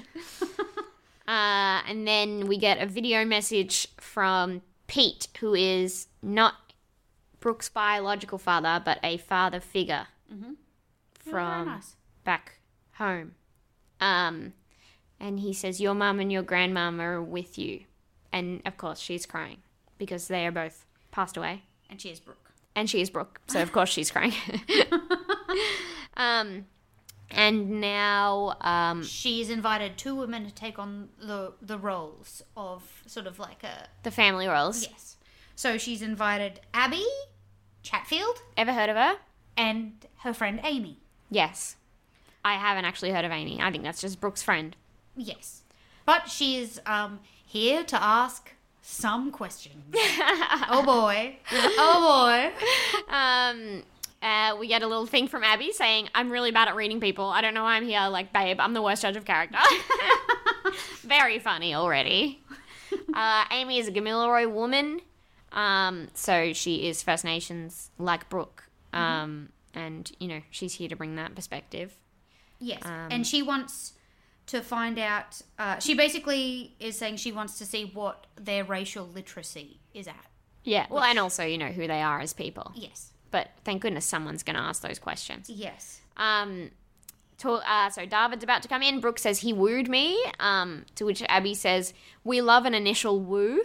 And then we get a video message from Pete, who is not Brooke's biological father, but a father figure from Very nice. back home. And he says, your mum and your grandmum are with you. And, of course, she's crying because they are both passed away. And she is Brooke. And she is Brooke, so of course she's crying. And now... She's invited two women to take on the roles of sort of like a... the family roles. Yes. So she's invited Abby Chatfield Ever heard of her? and her friend Amy. Yes. I haven't actually heard of Amy. I think that's just Brooke's friend. Yes. But she is here to ask some questions. Oh boy. Oh boy. We get a little thing from Abby saying, I'm really bad at reading people. I don't know why I'm here. Like, babe, I'm the worst judge of character. Very funny already. Amy is a Gamilaroi woman. So she is First Nations like Brooke. And, you know, she's here to bring that perspective. Yes. And she wants to find out... she basically is saying she wants to see what their racial literacy is at. Yeah. Well, and also, you know, who they are as people. Yes. But thank goodness someone's going to ask those questions. Yes. So David's about to come in. Brooke says, he wooed me. To which Abby says, we love an initial woo.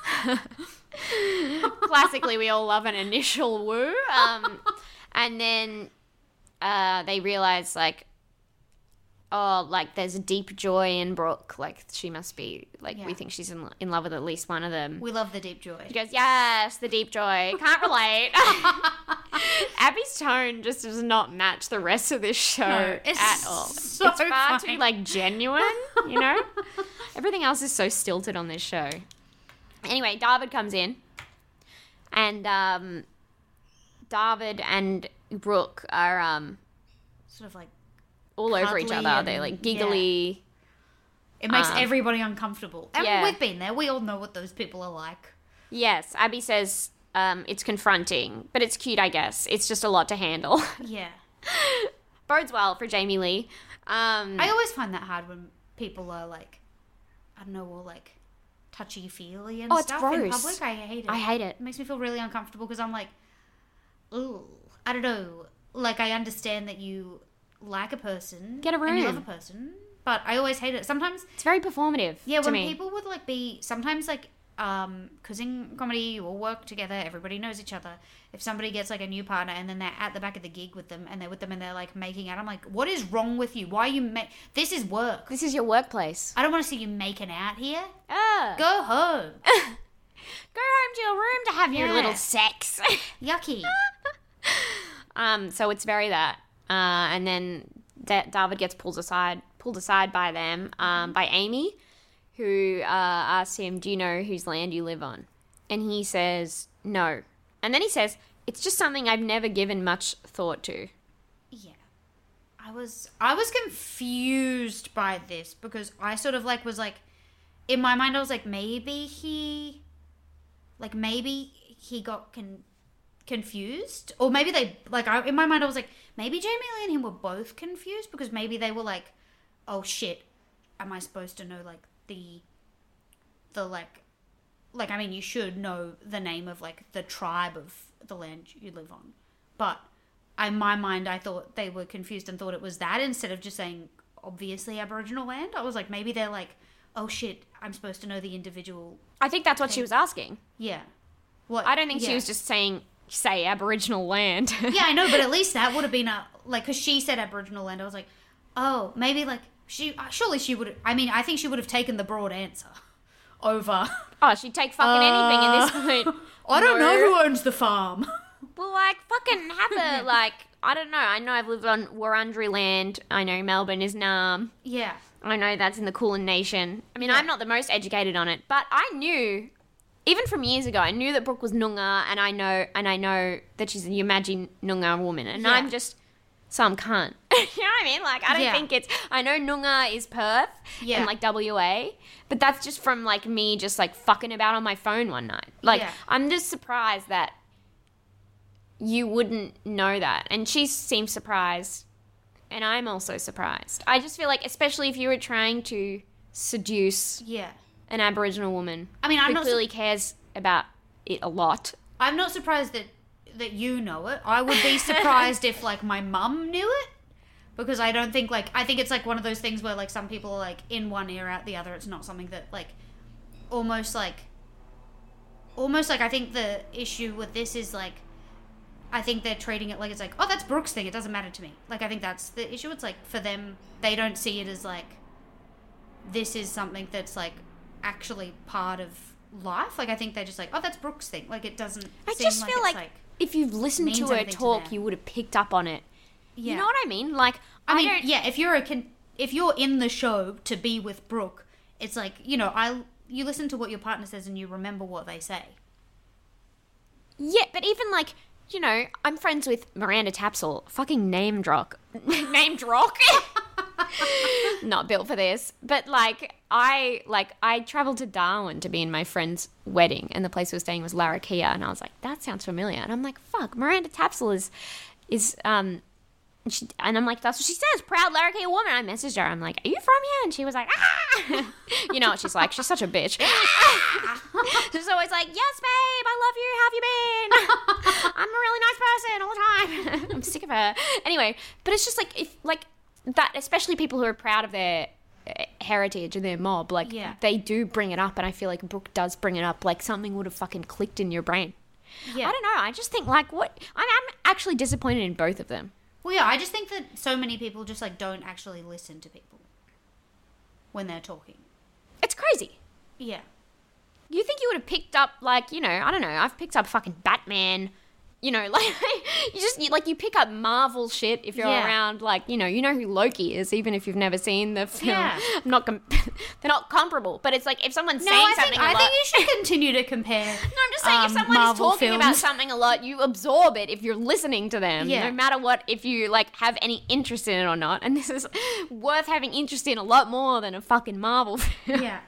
Classically, we all love an initial woo. And then they realize, like, oh, like, there's a deep joy in Brooke. Like, she must be, like, we think she's in love with at least one of them. We love the deep joy. She goes, yes, the deep joy. Can't relate. Abby's tone just does not match the rest of this show at all. So it's far too, funny. like, genuine, you know? Everything else is so stilted on this show. Anyway, David comes in. And David and Brooke are Sort of like... all over each cuddly other. They're, and- like, giggly. It makes everybody uncomfortable. And yeah. we've been there. We all know what those people are like. Yes, Abby says it's confronting, but it's cute, I guess. It's just a lot to handle. Yeah. Bodes well for Jamie Lee. I always find that hard when people are like, I don't know, all like touchy-feely and Oh, it's stuff in gross. public. I hate it. I hate it. It makes me feel really uncomfortable because I'm like, ooh, I don't know. Like, I understand that you like a person. Get a And you room. love a person. But I always hate it. Sometimes, It's very performative yeah, to when me. people would like be, sometimes like, because in comedy you all work together, everybody knows each other. If somebody gets like a new partner and then they're at the back of the gig with them and they're with them and they're like making out, I'm like, what is wrong with you? Why are you this is work. This is your workplace. I don't want to see you making out here. Ah. Go home. Go home to your room to have your Yeah. little sex. Yucky. So it's very that. And then David gets pulled aside by them, by Amy, who asks him, do you know whose land you live on? And he says, no. And then he says, it's just something I've never given much thought to. Yeah. I was confused by this because I sort of like was like, in my mind I was like, maybe he got confused, or maybe they in my mind I was like, maybe Jamie Lee and him were both confused because maybe they were like, oh shit, am I supposed to know like the I mean, you should know the name of like the tribe of the land you live on, but in my mind I thought they were confused and thought it was that instead of just saying obviously Aboriginal land. I was like, maybe they're like, oh shit, I'm supposed to know the individual. I think that's what she was asking. Yeah. What? I don't think she yeah. was just say Aboriginal land. Yeah, I know, but at least that would have been because she said Aboriginal land. I was like, oh, maybe like surely she would have, I mean, I think she would have taken the broad answer over. Oh, she'd take fucking anything at this point. I don't know who owns the farm. Well, like, fucking have a, like, I don't know. I know I've lived on Wurundjeri land. I know Melbourne is Naarm. Yeah. I know that's in the Kulin Nation. I mean, I'm not the most educated on it, but I knew, even from years ago, I knew that Brooke was Noongar, and I know that she's a Yamaji Noongar woman, and Yeah. I'm just some cunt. You know what I mean? Like, I don't think I know Noongar is Perth and, like, WA, but that's just from, like, me just, like, fucking about on my phone one night. Like, I'm just surprised that you wouldn't know that. And she seems surprised, and I'm also surprised. I just feel like, especially if you were trying to seduce an Aboriginal woman who clearly cares about it a lot. I'm not surprised that you know it. I would be surprised if, like, my mum knew it. Because I don't think, like, I think it's, like, one of those things where, like, some people are, like, in one ear, out the other. It's not something that, like, almost, like, I think the issue with this is, like, I think they're treating it like it's like, oh, that's Brooke's thing. It doesn't matter to me. Like, I think that's the issue. It's, like, for them, they don't see it as, like, this is something that's, like, actually part of life. Like, I think they're just like, oh, that's Brooke's thing. Like, it doesn't I seem just like feel it's, like if you've listened to her anything to talk, them. you would have picked up on it. Yeah. You know what I mean? Like, I mean, don't... yeah, if you're in the show to be with Brooke, it's like, you know, you listen to what your partner says and you remember what they say. Yeah, but even, like, you know, I'm friends with Miranda Tapsell. Fucking name drop. Name drop? Not built for this. But, I traveled to Darwin to be in my friend's wedding, and the place we were staying was Larrakia, and I was like, that sounds familiar. And I'm like, fuck, Miranda Tapsell is and I'm like, that's what she says, proud Larrakia woman. I messaged her. I'm like, are you from here? And she was like, ah. You know what she's like? She's such a bitch. She's always like, yes, babe, I love you. How have you been? I'm a really nice person all the time. I'm sick of her. Anyway, but it's just like, if like that, especially people who are proud of their heritage and their mob, like they do bring it up. And I feel like Brooke does bring it up. Like something would have fucking clicked in your brain. Yeah. I don't know. I just think like what I'm actually disappointed in both of them. Well, yeah, I just think that so many people just, like, don't actually listen to people when they're talking. It's crazy. Yeah. You think you would have picked up, like, you know, I don't know, I've picked up fucking Batman, you know, like, you pick up Marvel shit if you're around, like, you know who Loki is, even if you've never seen the film. Yeah. They're not comparable, but it's like, if someone's saying something I think you should continue to compare. No, I'm just saying, if someone Marvel is talking films about something a lot, you absorb it if you're listening to them, no matter what, if you, like, have any interest in it or not, and this is worth having interest in a lot more than a fucking Marvel film. Yeah.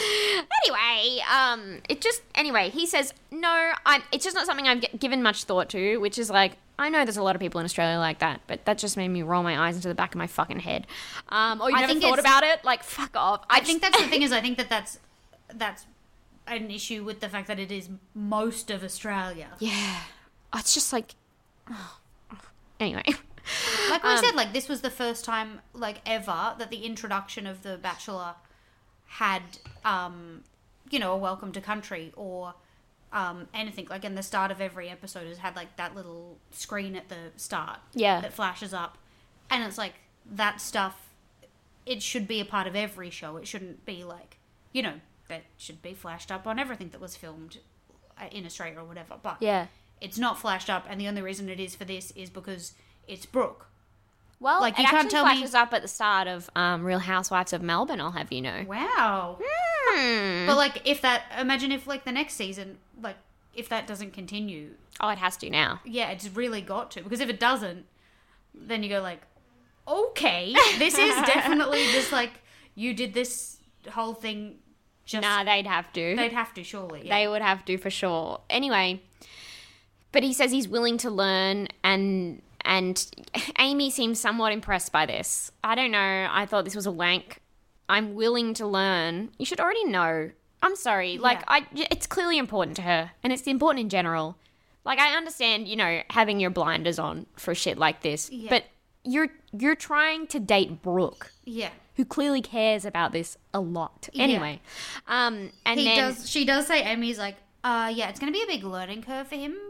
Anyway, he says, no, it's just not something I've given much thought to, which is like, I know there's a lot of people in Australia like that, but that just made me roll my eyes into the back of my fucking head. Or you never thought about it? Like, fuck off. I think that's the thing is, I think that's an issue with the fact that it is most of Australia. Yeah. It's just like, anyway. Like we said, like, this was the first time, like, ever that the introduction of The Bachelor had, you know, a welcome to country or anything. Like in the start of every episode has had like that little screen at the start that flashes up. And it's like that stuff, it should be a part of every show. It shouldn't be like, you know, that should be flashed up on everything that was filmed in Australia or whatever. But it's not flashed up, and the only reason it is for this is because it's Brooke. Well, like, you can't tell flashes up at the start of Real Housewives of Melbourne, I'll have you know. Wow. But, like, imagine if, like, the next season, like, if that doesn't continue. Oh, it has to now. Yeah, it's really got to. Because if it doesn't, then you go, like, okay, this is definitely just, like, you did this whole thing just... Nah, they'd have to. They'd have to, surely. Yeah. They would have to, for sure. Anyway, but he says he's willing to learn, and Amy seems somewhat impressed by this. I don't know. I thought this was a wank. I'm willing to learn. You should already know. I'm sorry. Like, it's clearly important to her, and it's important in general. Like, I understand, you know, having your blinders on for shit like this, but you're trying to date Brooke. Yeah. Who clearly cares about this a lot. Anyway. And she does say, Amy's like, it's going to be a big learning curve for him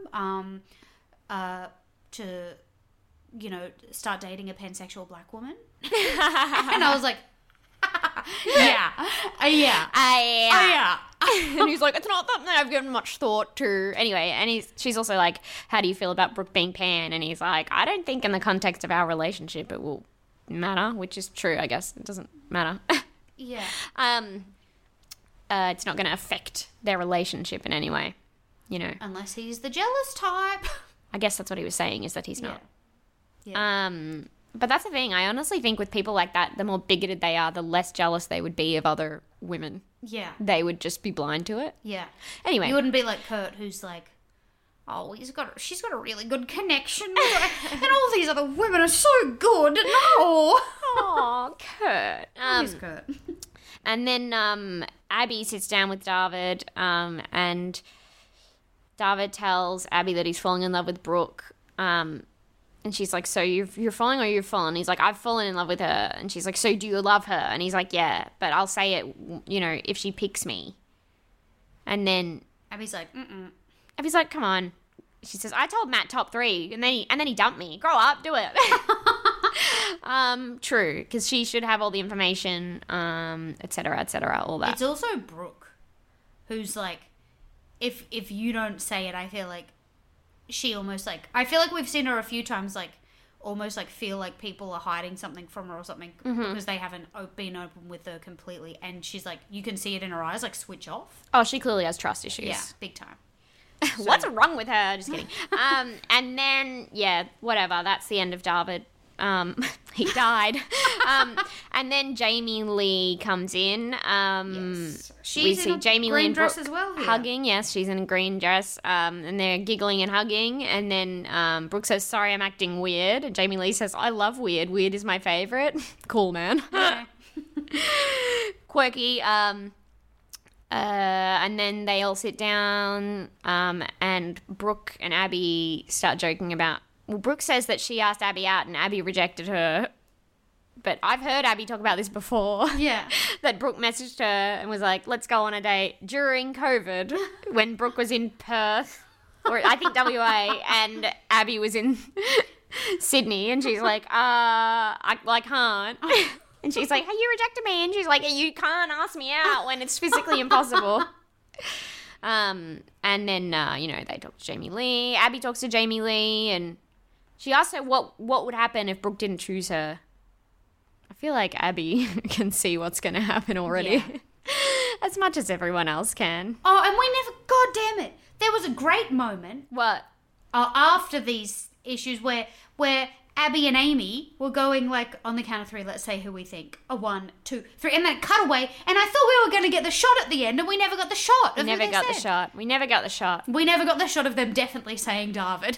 to, you know, start dating a pansexual black woman. And I was like, yeah. And he's like, it's not something I've given much thought to. Anyway, and she's also like, how do you feel about Brooke being pan? And he's like, I don't think in the context of our relationship it will matter, which is true, I guess. It doesn't matter. Yeah. It's not going to affect their relationship in any way, you know. Unless he's the jealous type. I guess that's what he was saying, is that he's not. Yeah. But that's the thing. I honestly think with people like that, the more bigoted they are, the less jealous they would be of other women. Yeah. They would just be blind to it. Yeah. Anyway. You wouldn't be like Kurt, who's like, oh, she's got a really good connection with her, and all these other women are so good. No. Oh, Kurt. Who's Kurt? And then Abby sits down with David, and David tells Abby that he's falling in love with Brooke. And she's like, so you're falling or you've fallen? He's like, I've fallen in love with her. And she's like, so do you love her? And he's like, yeah, but I'll say it, you know, if she picks me. And then Abby's like, Abby's like, come on. She says, I told Matt top 3, and then he dumped me. Grow up, do it. True, because she should have all the information, et cetera, all that. It's also Brooke, who's like, if you don't say it, I feel like she almost like, I feel like we've seen her a few times, like, almost like feel like people are hiding something from her or something because they haven't been open with her completely. And she's like, you can see it in her eyes, like, switch off. Oh, she clearly has trust issues. Yeah, big time. So. What's wrong with her? Just kidding. And then, whatever. That's the end of David. He died. And then Jamie Lee comes in. Yes. She's in a Jamie green Lee and dress as well here. hugging. Yes, she's in a green dress. And they're giggling and hugging. And then Brooke says, sorry, I'm acting weird. And Jamie Lee says, I love weird. Weird is my favorite. Cool, man. Okay. Quirky. And then they all sit down, and Brooke and Abby start joking about... Well, Brooke says that she asked Abby out and Abby rejected her. But I've heard Abby talk about this before. Yeah. That Brooke messaged her and was like, let's go on a date during COVID when Brooke was in Perth, or I think WA, and Abby was in Sydney. And she's like, I can't. And she's like, hey, you rejected me. And she's like, you can't ask me out when it's physically impossible. And then, they talk to Jamie Lee. Abby talks to Jamie Lee, and she asks her what would happen if Brooke didn't choose her. I feel like Abby can see what's going to happen already. Yeah. As much as everyone else can. Oh, and we never... God damn it. There was a great moment. What? After these issues where Abby and Amy were going, like, on the count of 3, let's say who we think. 1, 2, 3. And then cut away. And I thought we were going to get the shot at the end, and we never got the shot. We never got the shot. We never got the shot. We never got the shot of them definitely saying David.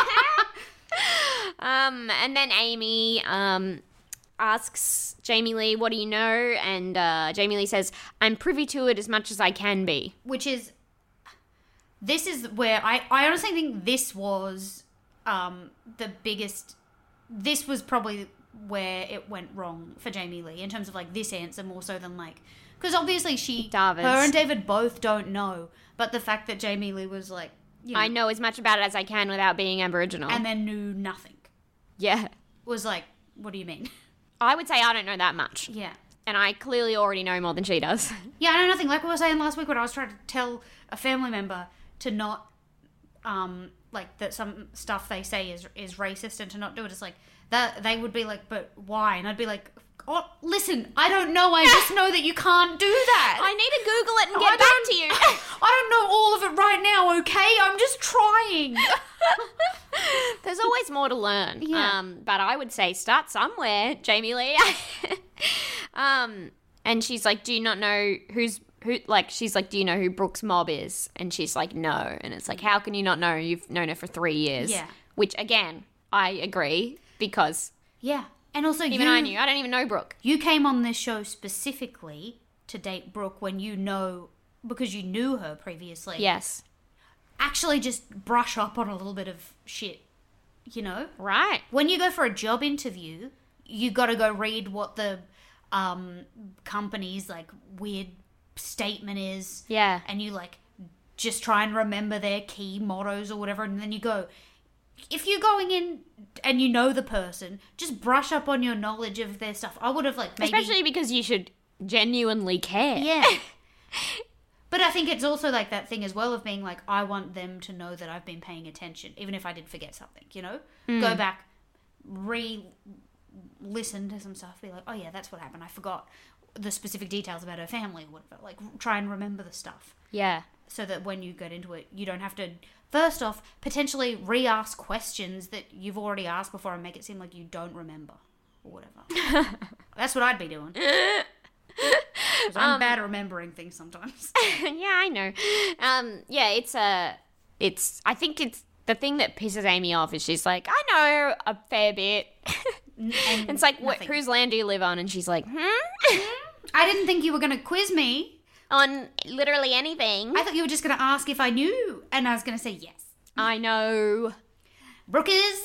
And then Amy asks Jamie Lee, what do you know? And Jamie Lee says, I'm privy to it as much as I can be. Which is... This is where I honestly think this was the biggest... This was probably where it went wrong for Jamie Lee in terms of like this answer more so than like, because obviously David's. her and David both don't know, but the fact that Jamie Lee was like, you know, I know as much about it as I can without being Aboriginal. and then knew nothing yeah. was like, what do you mean? I would say I don't know that much. Yeah. And I clearly already know more than she does. Yeah, I know nothing. Like we were saying last week when I was trying to tell a family member to not, like that some stuff they say is racist and to not do it. It's like that they would be like, but why? And I'd be like, oh, listen, I don't know. I just know that you can't do that. I need to Google it and get back to you. I don't know all of it right now, okay? I'm just trying. There's always more to learn. Yeah. But I would say start somewhere, Jamie Lee. And she's like, do you not know who, like, she's like, do you know who Brooke's mob is? And she's like, no. And it's like, how can you not know? You've known her for 3 years. Yeah. Which, again, I agree because Yeah. And also even I knew. I don't even know Brooke. You came on this show specifically to date Brooke when you know, because you knew her previously. Yes. Actually just brush up on a little bit of shit, you know? Right. When you go for a job interview, you got to go read what the company's like weird statement is. Yeah. And you like just try and remember their key mottos or whatever, and then you go. If you're going in and you know the person, just brush up on your knowledge of their stuff. I would have like maybe... Especially because you should genuinely care. Yeah. But I think it's also like that thing as well of being like, I want them to know that I've been paying attention, even if I did forget something, you know? Go back, listen to some stuff, be like, oh yeah, that's what happened. I forgot the specific details about her family or whatever. Like, try and remember the stuff. Yeah. So that when you get into it, you don't have to, first off, potentially re-ask questions that you've already asked before and make it seem like you don't remember or whatever. That's what I'd be doing. Because I'm bad at remembering things sometimes. Yeah, I know. I think it's the thing that pisses Amy off is she's like, I know a fair bit. And It's like, nothing. whose land do you live on? And she's like, I didn't think you were going to quiz me. on literally anything. I thought you were just going to ask if I knew. And I was going to say yes. I know. Brooke is,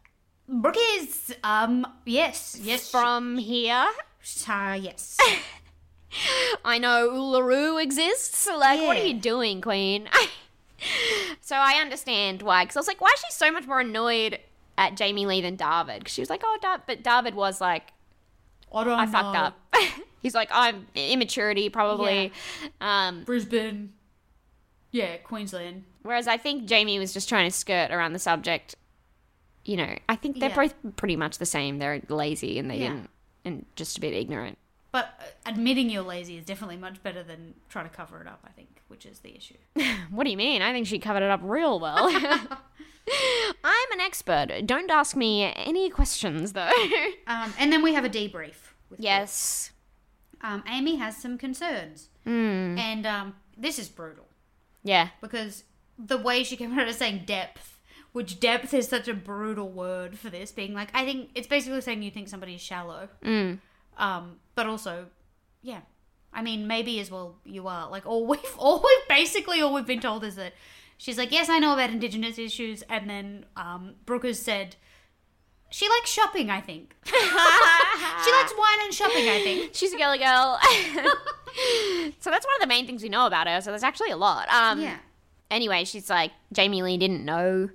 yes. From here. Yes. I know Uluru exists. Like, what are Yeah. you doing, Queen? So I understand why. Because I was like, why is she so much more annoyed at Jamie Lee than David? Because she was like, but David was like, I fucked up. He's like, I'm immaturity, probably. Brisbane. Yeah, Queensland. Whereas I think Jamie was just trying to skirt around the subject. You know, I think they're Yeah. both pretty much the same. They're lazy and they Yeah. didn't, and just a bit ignorant. But admitting you're lazy is definitely much better than trying to cover it up, I think, which is the issue. What do you mean? I think she covered it up real well. I'm an expert. Don't ask me any questions, though. And then we have a debrief. With Yes. Amy has some concerns. And this is brutal. Yeah. Because the way she came out of saying depth, which depth is such a brutal word for this, being like, I think it's basically saying you think somebody is shallow. But also, yeah. I mean, maybe as well you are. Like, all we've been told is that she's like, yes, I know about Indigenous issues, and then Brooke has said she likes shopping, I think. She likes wine and shopping, I think. She's a girly girl. So that's one of the main things we know about her. So there's actually a lot. Yeah. Anyway, she's like, Jamie Lee didn't know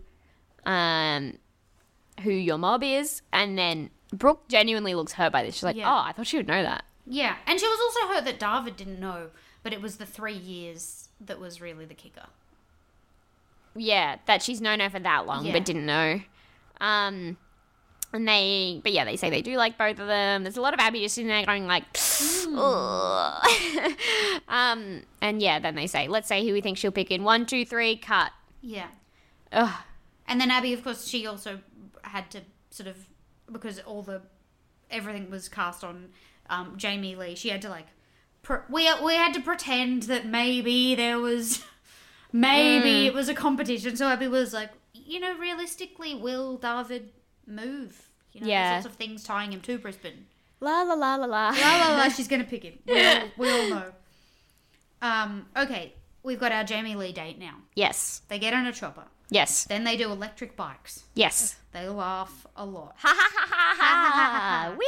who your mob is. And then Brooke genuinely looks hurt by this. She's like, Yeah. oh, I thought she would know that. Yeah, and she was also hurt that David didn't know, but it was the 3 years that was really the kicker. Yeah, that she's known her for that long, Yeah. but didn't know. They say they do like both of them. There's a lot of Abby just sitting there going like, ugh. And yeah, then they say, let's say who we think she'll pick in 1, 2, 3, cut. Yeah. Ugh. And then Abby, of course, she also had to sort of, because everything was cast on Jamie Lee, she had to like, we had to pretend that maybe there was, it was a competition. So Abby was like, realistically, will David move? Yeah. There's lots of things tying him to Brisbane. La la la la la. La la la, she's gonna pick him. We all know. Okay, we've got our Jamie Lee date now. Yes. They get on a chopper. Yes. Then they do electric bikes. Yes. They laugh a lot. Ha ha ha ha ha.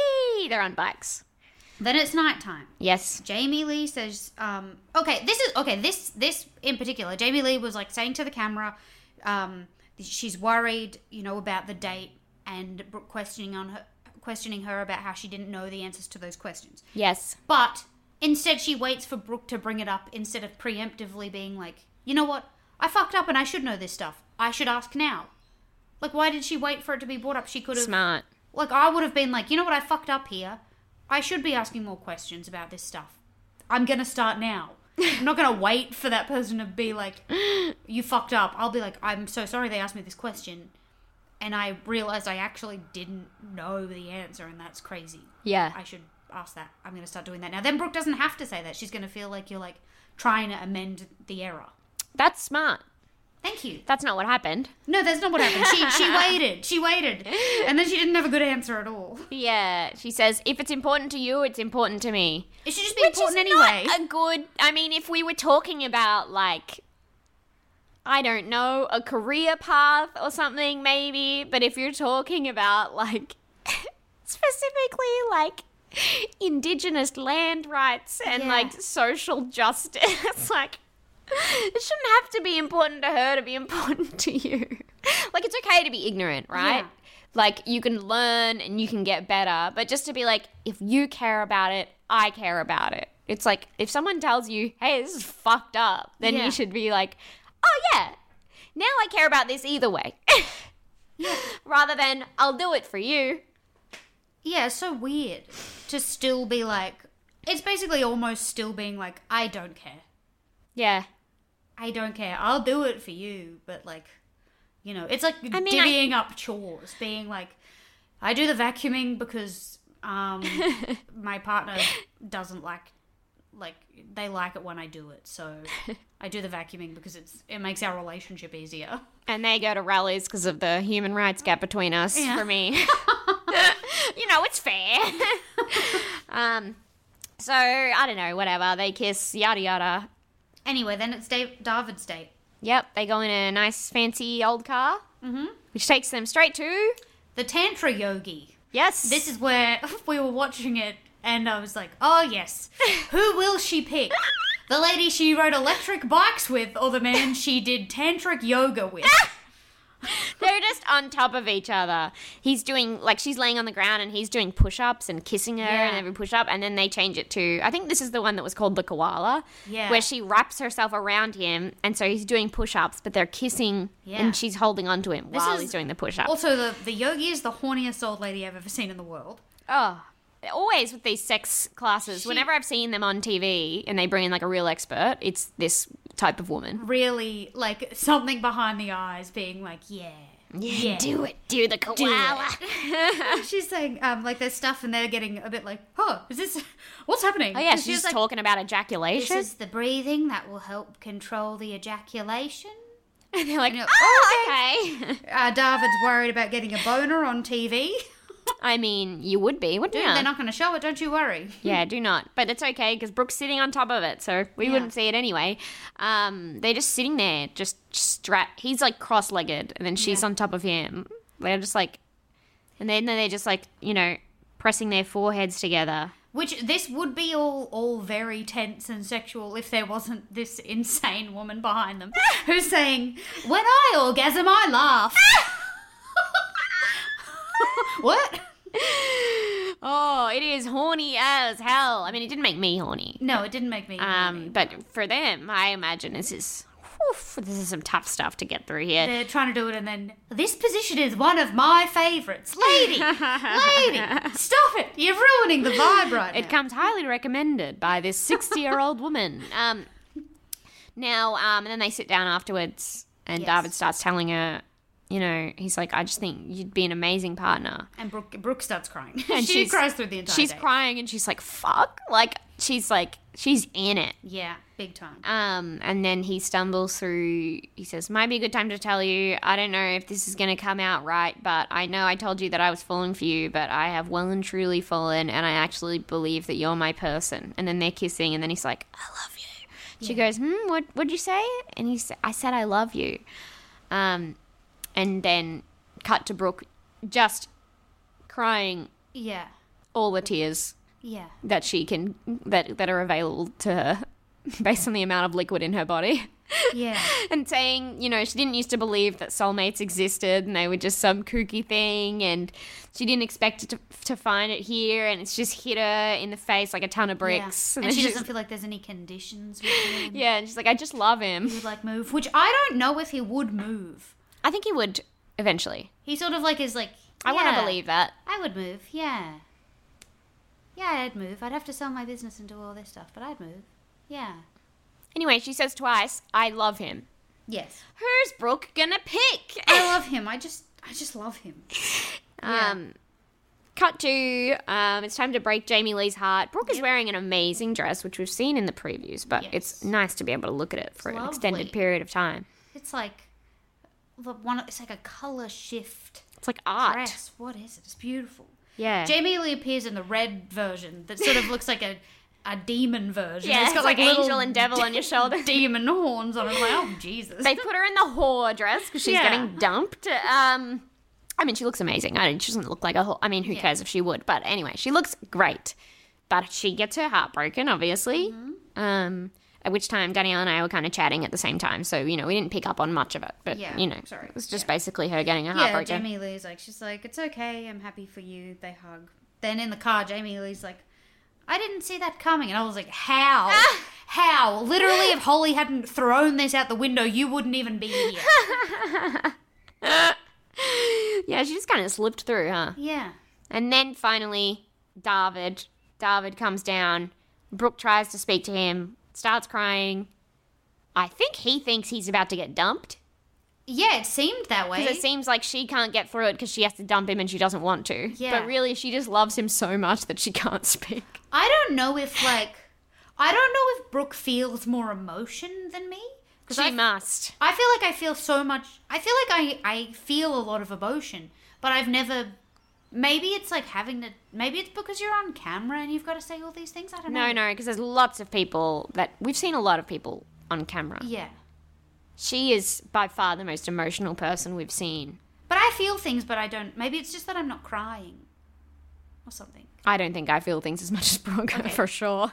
see they're on bikes. Then it's nighttime. Yes. Jamie Lee says, this in particular, Jamie Lee was like saying to the camera, she's worried, about the date, and Brooke questioning her about how she didn't know the answers to those questions. Yes. But instead she waits for Brooke to bring it up instead of preemptively being like, you know what? I fucked up and I should know this stuff. I should ask now. Like, why did she wait for it to be brought up? She could have... Smart. Like, I would have been like, you know what? I fucked up here. I should be asking more questions about this stuff. I'm going to start now. I'm not going to wait for that person to be like, you fucked up. I'll be like, I'm so sorry they asked me this question. And I realized I actually didn't know the answer, and that's crazy. Yeah. I should ask that. I'm going to start doing that now. Then Brooke doesn't have to say that. She's going to feel like you're like trying to amend the error. That's smart. Thank you. That's not what happened. No, that's not what happened. She waited. And then she didn't have a good answer at all. Yeah. She says, if it's important to you, it's important to me. It should just be important anyway. Not a good... I mean, if we were talking about, like, I don't know, a career path or something, maybe. But if you're talking about, like, specifically, like, Indigenous land rights and, like, social justice, like... It shouldn't have to be important to her to be important to you. Like, it's okay to be ignorant, right? Yeah. Like, you can learn and you can get better. But just to be like, if you care about it, I care about it. It's like, if someone tells you, hey, this is fucked up, then you should be like, oh, yeah, now I care about this either way. Rather than, I'll do it for you. Yeah, it's so weird to still be like, it's basically almost still being like, I don't care. Yeah. I don't care. I'll do it for you, but like, it's like divvying up chores, being like, I do the vacuuming because my partner doesn't like they like it when I do it, so I do the vacuuming because it makes our relationship easier. And they go to rallies because of the human rights gap between us. For me, it's fair. So I don't know, whatever. They kiss, yada yada. Anyway, then it's David's date. Yep, they go in a nice fancy old car, which takes them straight to the Tantra Yogi. Yes. This is where we were watching it, and I was like, oh yes, who will she pick? The lady she rode electric bikes with, or the man she did tantric yoga with? They're just on top of each other. He's doing, like, she's laying on the ground and he's doing push-ups and kissing her and every push-up, and then they change it to, I think this is the one that was called the koala, where she wraps herself around him, and so he's doing push-ups, but they're kissing and she's holding on to him while he's doing the push-ups. Also, the yogi is the horniest old lady I've ever seen in the world. Oh, always with these sex classes, whenever I've seen them on TV and they bring in, like, a real expert, it's this type of woman. Really, like, something behind the eyes being like, yeah, do it. Do the koala. She's saying, like, there's stuff, and they're getting a bit like, oh, is this, what's happening? Oh, yeah, she's like, talking about ejaculation. This is the breathing that will help control the ejaculation. And they're like, okay. David's worried about getting a boner on TV. I mean, you would be, wouldn't you? They're not going to show it, don't you worry. Yeah, do not. But it's okay, because Brooke's sitting on top of it, so we wouldn't see it anyway. They're just sitting there, just strapped. He's, like, cross-legged, and then she's on top of him. They're just, like... And then they're just, like, pressing their foreheads together. Which, this would be all very tense and sexual if there wasn't this insane woman behind them who's saying, when I orgasm, I laugh. What? Oh, it is horny as hell. I mean, it didn't make me horny. No, it didn't make me horny. But for them, I imagine this is some tough stuff to get through here. They're trying to do it, and then, this position is one of my favourites. Lady, stop it. You're ruining the vibe right now. It comes highly recommended by this 60-year-old woman. And then they sit down afterwards, and David starts telling her, he's like, I just think you'd be an amazing partner. And Brooke starts crying. And she cries through the entire day. She's crying, and she's like, fuck. Like, she's in it. Yeah, big time. And then he stumbles through, he says, might be a good time to tell you, I don't know if this is going to come out right, but I know I told you that I was falling for you, but I have well and truly fallen, and I actually believe that you're my person. And then they're kissing, and then he's like, I love you. She goes, what'd you say? And I said, I love you. And then cut to Brooke just crying all the tears Yeah. that she can that are available to her based on the amount of liquid in her body. Yeah. And saying, you know, she didn't used to believe that soulmates existed and they were just some kooky thing, and she didn't expect it to find it here, and it's just hit her in the face like a ton of bricks. Yeah. And And then she she's- doesn't feel like there's any conditions with him. Yeah, and she's like, I just love him. He would like move, which I don't know if he would move. I think he would eventually. He sort of like is like. I want to yeah, believe that. I would move. Yeah. Yeah, I'd move. I'd have to sell my business and do all this stuff, but I'd move. Yeah. Anyway, she says twice, I love him. Yes. Who's Brooke gonna pick? I love him. I just love him. Cut to, it's time to break Jamie Lee's heart. Brooke is wearing an amazing dress, which we've seen in the previews, but Yes. it's nice to be able to look at it for an lovely. extended period of time. It's like it's like a color shift It's like art. dress. What is it? It's beautiful. Yeah. Jamie Lee appears in the red version that sort of looks like a demon version. Yeah, it's got like little angel and devil on your shoulder. demon horns on it. I'm like, oh Jesus. They put her in the whore dress because she's Yeah. getting dumped. I mean, she looks amazing. She doesn't look like a whore. I mean, who cares if she would? But anyway, she looks great. But she gets her heart broken, obviously. At which time Danielle and I were kind of chatting at the same time. So, you know, we didn't pick up on much of it. But, Yeah, you know, sorry. it was just basically her getting her heart Yeah, broken. Jamie Lee's like, she's like, it's okay, I'm happy for you. They hug. Then in the car, Jamie Lee's like, I didn't see that coming. And I was like, how? How? Literally, if Holly hadn't thrown this out the window, you wouldn't even be here. Yeah, she just kind of slipped through, huh? Yeah. And then finally, David comes down. Brooke tries to speak to him, starts crying. I think he thinks he's about to get dumped. Yeah, it seemed that way. Because it seems like she can't get through it because she has to dump him and she doesn't want to. Yeah. But really, she just loves him so much that she can't speak. I don't know if Brooke feels more emotion than me. 'Cause She must. I feel like I feel so much. I feel like I feel a lot of emotion, but I've never. Maybe it's like having to. Maybe it's because you're on camera and you've got to say all these things. I don't know. No, because there's lots of people that... We've seen a lot of people on camera. Yeah, She is by far the most emotional person we've seen. but I feel things, but I don't. Maybe it's just that I'm not crying, or something. I don't think I feel things as much as Brooke, for sure.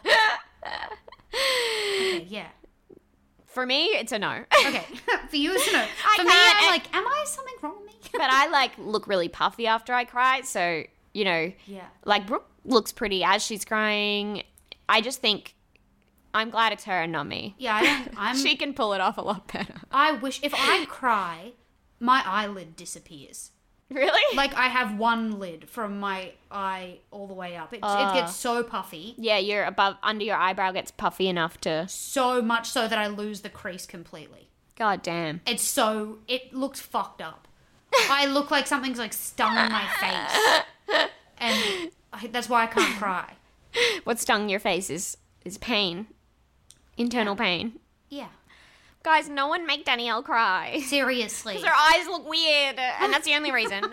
Okay, yeah. For me, it's a no. Okay, for you it's a no. For me, can't- I'm like, am I something wrong with me? But I, like, look really puffy after I cry, so, you know... Yeah. Like, Brooke looks pretty as she's crying. I just think... I'm glad it's her and not me. Yeah, I'm. She can pull it off a lot better. I wish if I cry, my eyelid disappears. Really? Like I have one lid from my eye all the way up. It gets so puffy, Yeah, your under your eyebrow gets puffy enough to... so much so that I lose the crease completely. God damn. It looks fucked up. I look like something's like stung my face, and that's why I can't cry. What stung your face is pain. Internal pain. Yeah, Guys, no one make Danielle cry. seriously. Her eyes look weird, and that's the only reason.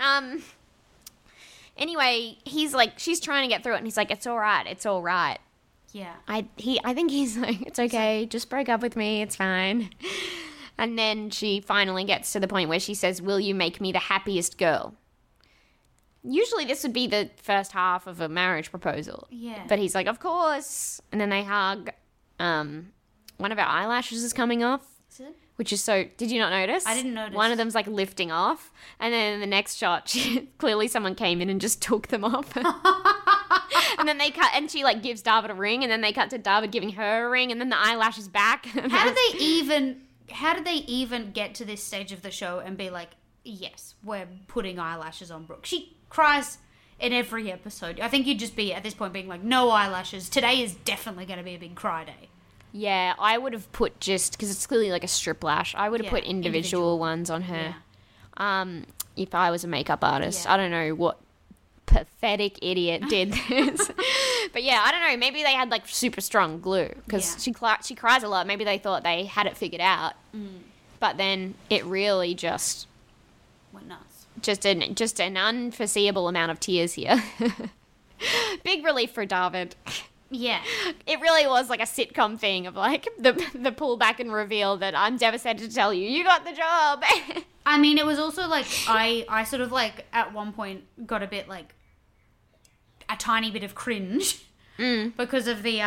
Anyway, he's like, she's trying to get through it, and he's like, it's all right. Yeah, I think he's like, it's okay, just break up with me, it's fine. And then she finally gets to the point where she says, will you make me the happiest girl? Usually this would be the first half of a marriage proposal. Yeah. But he's like, of course. And then they hug. One of her eyelashes is coming off. is it? Which is so... Did you not notice? I didn't notice. One of them's like lifting off. And then in the next shot, clearly someone came in and just took them off. And then they cut... And she like gives David a ring. And then they cut to David giving her a ring. And then the eyelash is back. How did they even get to this stage of the show and be like, yes, we're putting eyelashes on Brooke? She cries in every episode. I think you'd just be at this point being like, no eyelashes. Today is definitely going to be a big cry day. Yeah, I would have put just... Because it's clearly like a strip lash. I would have Yeah, put individual ones on her. Yeah. If I was a makeup artist. Yeah. I don't know what pathetic idiot did this. But yeah, I don't know. Maybe they had like super strong glue. Because she cries a lot. Maybe they thought they had it figured out. But then it really just... Went nuts. Just an unforeseeable amount of tears here. Big relief for David. Yeah. It really was like a sitcom thing of like the pullback and reveal that I'm devastated to tell you, you got the job. I mean, it was also like, I sort of like at one point got a bit like a tiny bit of cringe because of the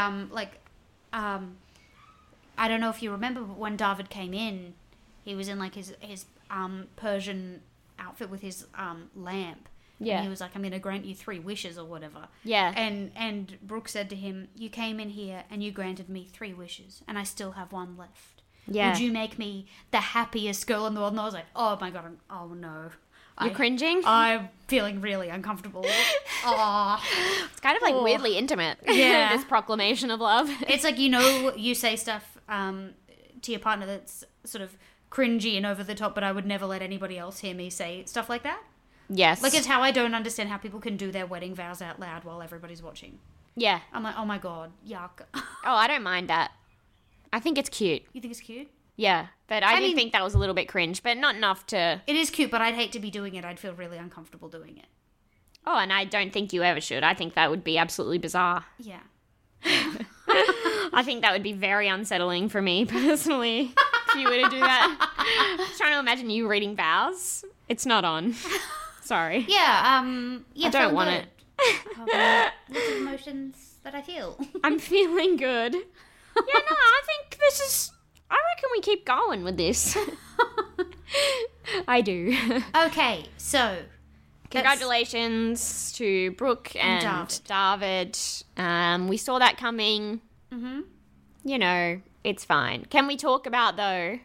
I don't know if you remember, but when David came in, he was in like his Persian outfit with his lamp. Yeah. And he was like, I'm going to grant you 3 wishes or whatever. Yeah. And Brooke said to him, you came in here and you granted me 3 wishes and I still have 1 left. Yeah. Would you make me the happiest girl in the world? And I was like, oh my God, oh no. You're cringing? I'm feeling really uncomfortable. Aw. It's kind of like weirdly intimate. Yeah. This proclamation of love. It's like, you say stuff to your partner that's sort of cringy and over the top, but I would never let anybody else hear me say stuff like that. Yes. Like, it's how I don't understand how people can do their wedding vows out loud while everybody's watching. Yeah. I'm like, oh my God, yuck. Oh, I don't mind that. I think it's cute. You think it's cute? Yeah. But I do think that was a little bit cringe, but not enough to... It is cute, but I'd hate to be doing it. I'd feel really uncomfortable doing it. Oh, and I don't think you ever should. I think that would be absolutely bizarre. Yeah. I think that would be very unsettling for me, personally, if you were to do that. I was trying to imagine you reading vows. It's not on. Sorry. Yeah, I don't want it. Lots of emotions that I feel. I'm feeling good. Yeah, no, I think this is... I reckon we keep going with this. I do. Okay, so... Congratulations to Brooke and David. We saw that coming. Mm-hmm. You know, it's fine. Can we talk about, though,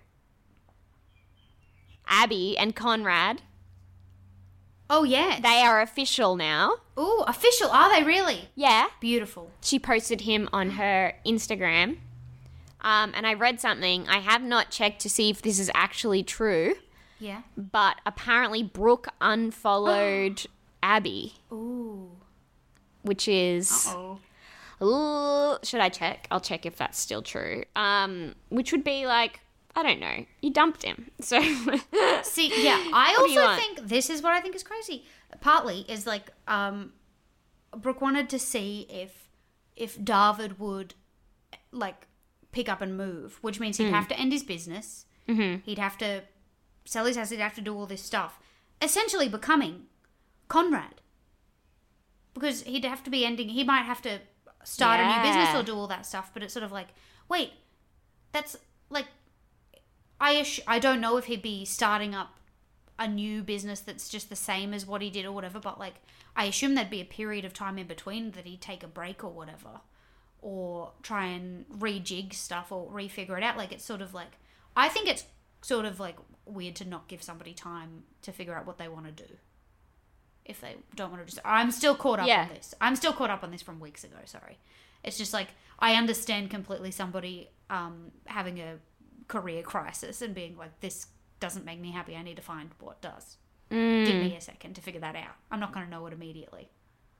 Abby and Conrad? Oh, yes. They are official now. Ooh, official. Are they really? Yeah. Beautiful. She posted him on her Instagram. And I read something. I have not checked to see if this is actually true. Yeah. But apparently Brooke unfollowed Abby. Ooh. Which is... Uh-oh. Ooh, should I check? I'll check if that's still true. Which would be like, I don't know. You dumped him. So... See, yeah. I What do you also want? think this is what I think is crazy. Partly is like, Brooke wanted to see if David would, like, pick up and move, which means he'd have to end his business. Mm-hmm. He'd have to sell his house. He'd have to do all this stuff. Essentially becoming Conrad. Because he'd have to be ending... He might have to start a new business or do all that stuff, but it's sort of like, wait, that's, like... I don't know if he'd be starting up a new business that's just the same as what he did or whatever, but, like, I assume there'd be a period of time in between that he'd take a break or whatever, or try and rejig stuff or refigure it out. Like, it's sort of like... I think it's sort of, like, weird to not give somebody time to figure out what they want to do. If they don't want to do... I'm still caught up on this. I'm still caught up on this from weeks ago, sorry. It's just, like, I understand completely somebody having a career crisis and being like, this doesn't make me happy, I need to find what does. Give me a second to figure that out. I'm not going to know it immediately.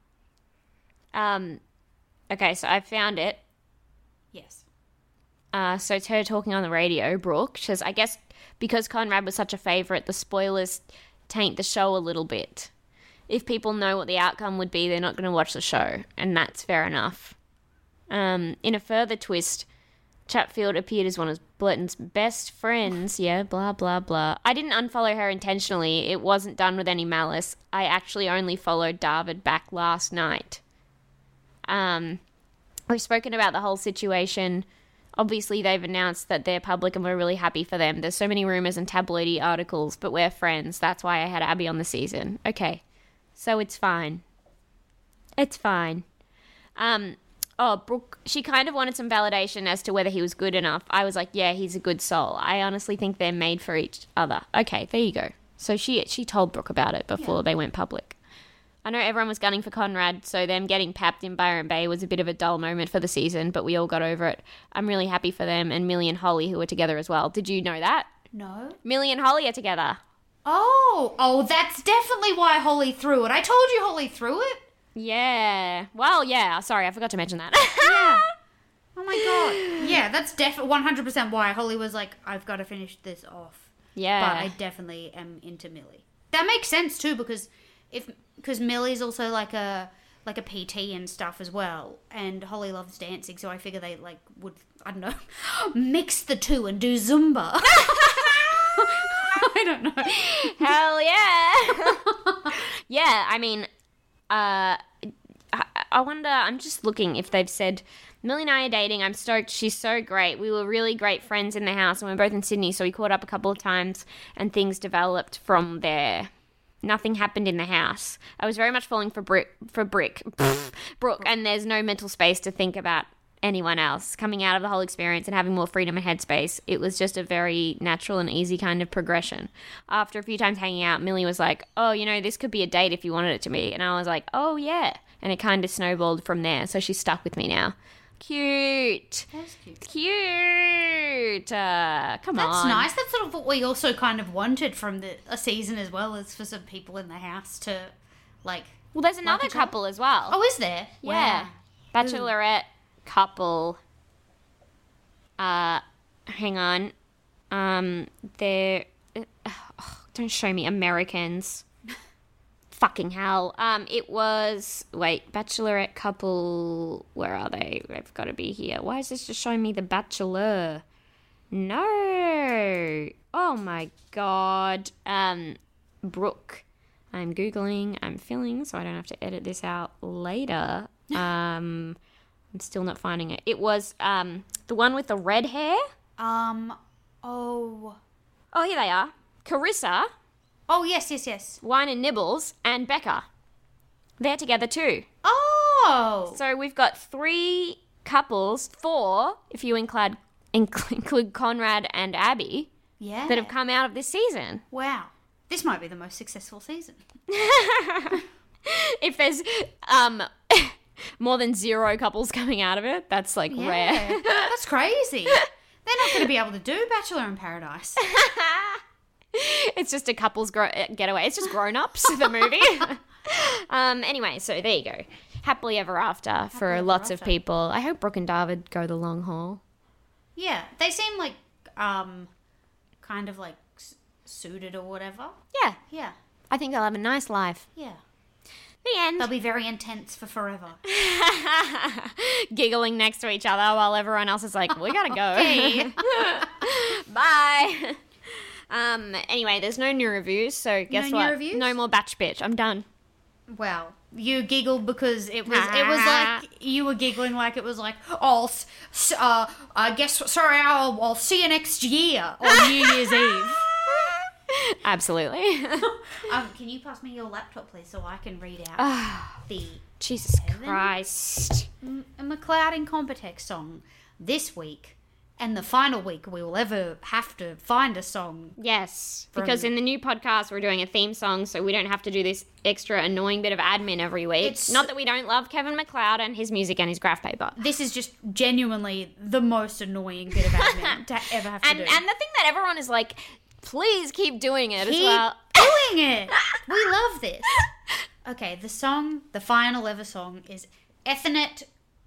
Okay, so I found it. Yes. So it's her talking on the radio, Brooke. She says, I guess because Conrad was such a favourite, the spoilers taint the show a little bit. If people know what the outcome would be, they're not going to watch the show, and that's fair enough. In a further twist, Chatfield appeared as one of Blurton's best friends. Yeah, blah, blah, blah. I didn't unfollow her intentionally. It wasn't done with any malice. I actually only followed David back last night. We've spoken about the whole situation. Obviously, they've announced that they're public and we're really happy for them. There's so many rumours and tabloidy articles, but we're friends. That's why I had Abby on the season. Okay, so it's fine. It's fine. Brooke, she kind of wanted some validation as to whether he was good enough. I was like, yeah, he's a good soul. I honestly think they're made for each other. Okay, there you go. So she told Brooke about it before they went public. I know everyone was gunning for Conrad, so them getting papped in Byron Bay was a bit of a dull moment for the season, but we all got over it. I'm really happy for them, and Millie and Holly, who are together as well. Did you know that? No. Millie and Holly are together. Oh, that's definitely why Holly threw it. I told you Holly threw it. Yeah. Well, yeah. Sorry, I forgot to mention that. Yeah. Oh my God. Yeah, that's definitely 100% why Holly was like, I've got to finish this off. Yeah. But I definitely am into Millie. That makes sense too, because Millie's also like a PT and stuff as well, and Holly loves dancing, so I figure they like would, I don't know, mix the two and do Zumba. I don't know. Hell yeah. Yeah, I mean, I wonder, I'm just looking if they've said, Millie and I are dating. I'm stoked. She's so great. We were really great friends in the house, and we're both in Sydney, so we caught up a couple of times, and things developed from there. Nothing happened in the house. I was very much falling for Brooke, and there's no mental space to think about anyone else. Coming out of the whole experience and having more freedom and headspace, it was just a very natural and easy kind of progression. After a few times hanging out, Millie was like, oh, this could be a date if you wanted it to be. And I was like, oh, yeah. And it kind of snowballed from there. So she's stuck with me now. Cute. That's cute. Cute. Come on. That's nice. That's sort of what we also kind of wanted from a season as well, as for some people in the house to, like... Well, there's another each other. couple as well. Oh, is there? Yeah. Wow. Bachelorette couple. Hang on. They're... don't show me Americans. Fucking hell. It was... Wait, Bachelorette couple... Where are they? They've got to be here. Why is this just showing me the Bachelor? No. Oh, my God. Brooke. I'm Googling. I'm filling, so I don't have to edit this out later. I'm still not finding it. It was the one with the red hair. Oh, here they are. Carissa... Oh, yes. Wine and Nibbles, and Becca. They're together too. Oh! So we've got 3 couples, 4 if you include Conrad and Abby, Yeah. that have come out of this season. Wow. This might be the most successful season. If there's more than 0 couples coming out of it, that's like rare. That's crazy. They're not going to be able to do Bachelor in Paradise. It's just a couple's getaway. It's just Grown Ups, the movie. Anyway, so there you go. Happily ever after for lots of people. I hope Brooke and David go the long haul. Yeah, they seem like kind of like suited or whatever. Yeah. Yeah. I think they'll have a nice life. Yeah. The end. They'll be very intense for forever. Giggling next to each other while everyone else is like, we gotta go. Okay. Bye. Anyway, there's no new reviews, so guess No what? new reviews? No more batch bitch. I'm done. Wow. You giggled because it was like you were giggling like it was like, oh, I guess, sorry, I'll see you next year on New Year's Eve. Absolutely. Can you pass me your laptop, please, so I can read out the Jesus Heaven? Christ. a McLeod Incompetech song this week, and the final week we will ever have to find a song. Yes, because in the new podcast we're doing a theme song, so we don't have to do this extra annoying bit of admin every week. It's not that we don't love Kevin McLeod and his music and his graph paper. This is just genuinely the most annoying bit of admin to ever have to do. And the thing that everyone is like, please keep doing it as Keep well. doing it. We love this. Okay, the final ever song is Ethernet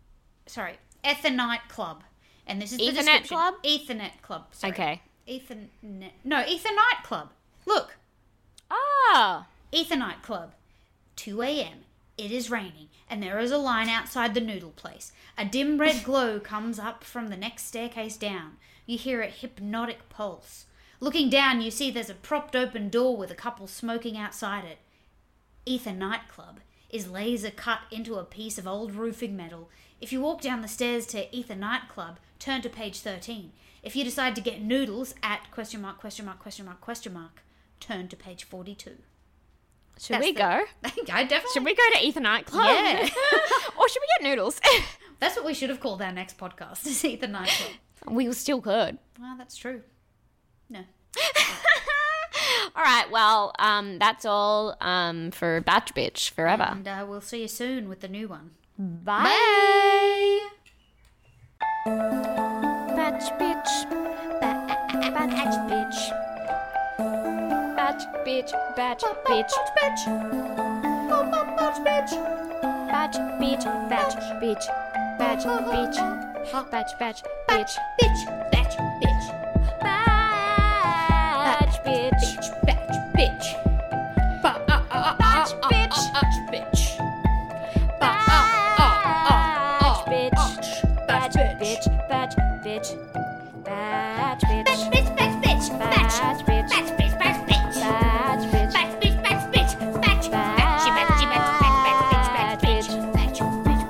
Club. And this is the Ethernet description. Club? Ethernet Club. Sorry. Okay. Ethernight Club. Look. Oh. Ethernight Club. 2 a.m. It is raining, and there is a line outside the noodle place. A dim red glow comes up from the next staircase down. You hear a hypnotic pulse. Looking down, you see there's a propped open door with a couple smoking outside it. Ether Nightclub is laser cut into a piece of old roofing metal. If you walk down the stairs to Ether Nightclub, turn to page 13. If you decide to get noodles at ... turn to page 42. Should we go? I definitely... Should we go to Ether Nightclub? Yeah. Or should we get noodles? That's what we should have called our next podcast, is Ether Nightclub. We still could. Well, that's true. No. All right, well, that's all for Batch Bitch forever. And we'll see you soon with the new one. Bye. Bye. Batch Bitch. Batch Bitch. Batch Bitch. Batch Bitch. Batch bitch. Batch Bitch. Batch Bitch. Batch Bitch. Batch Batch Bitch. Bitch. Batch bitch. Batch Bitch. Batch bitch. Batch bitch. Batch bitch. Batch bitch. Batch bitch. Batch bitch. Batch bitch. Batch bitch. Batch bitch. Batch bitch. Batch bitch. Batch bitch. Batch bitch. Batch bitch. Batch bitch. Batch. Batchy. Batchy. Batch. Batch. Batch. Batch. Batch. Batch.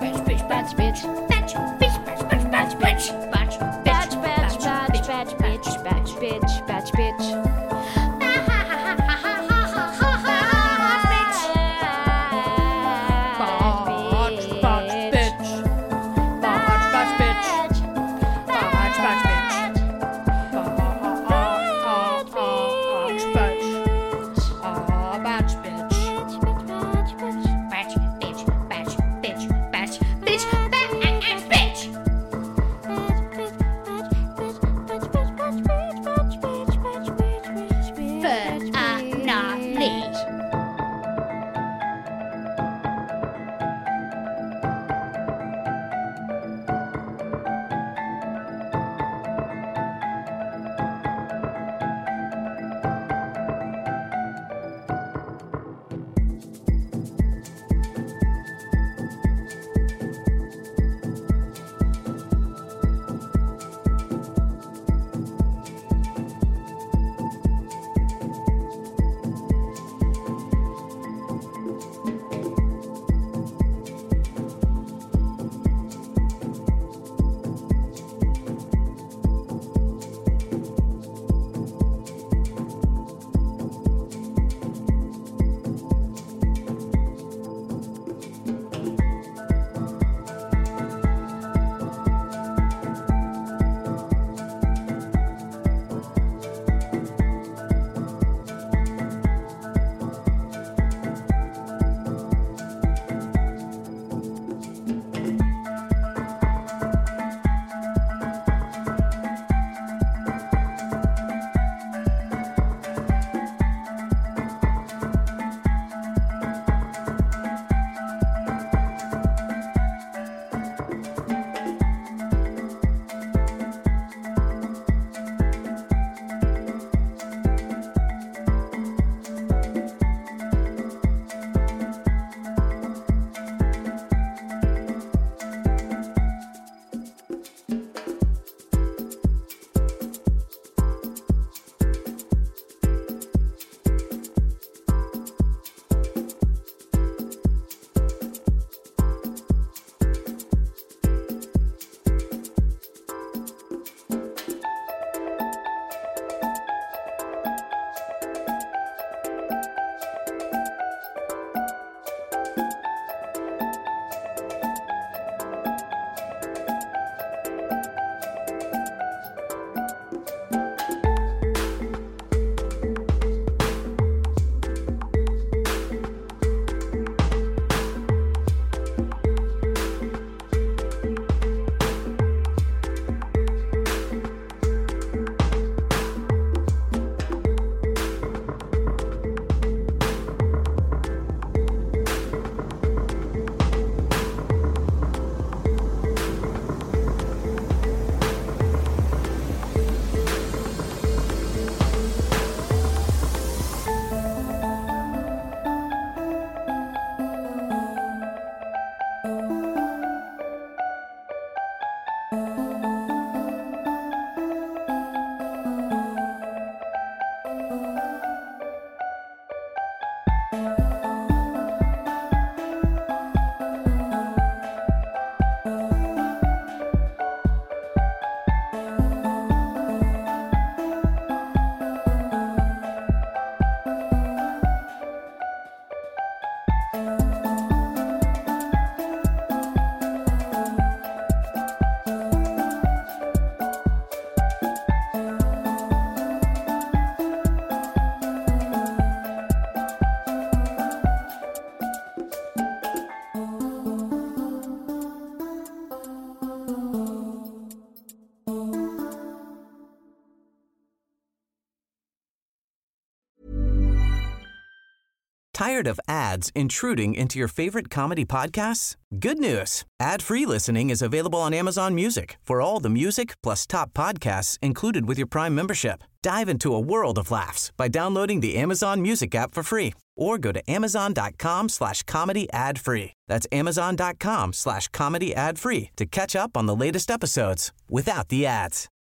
Tired of ads intruding into your favorite comedy podcasts? Good news. Ad-free listening is available on Amazon Music for all the music plus top podcasts included with your Prime membership. Dive into a world of laughs by downloading the Amazon Music app for free or go to amazon.com/comedy ad-free. That's amazon.com/comedy ad-free to catch up on the latest episodes without the ads.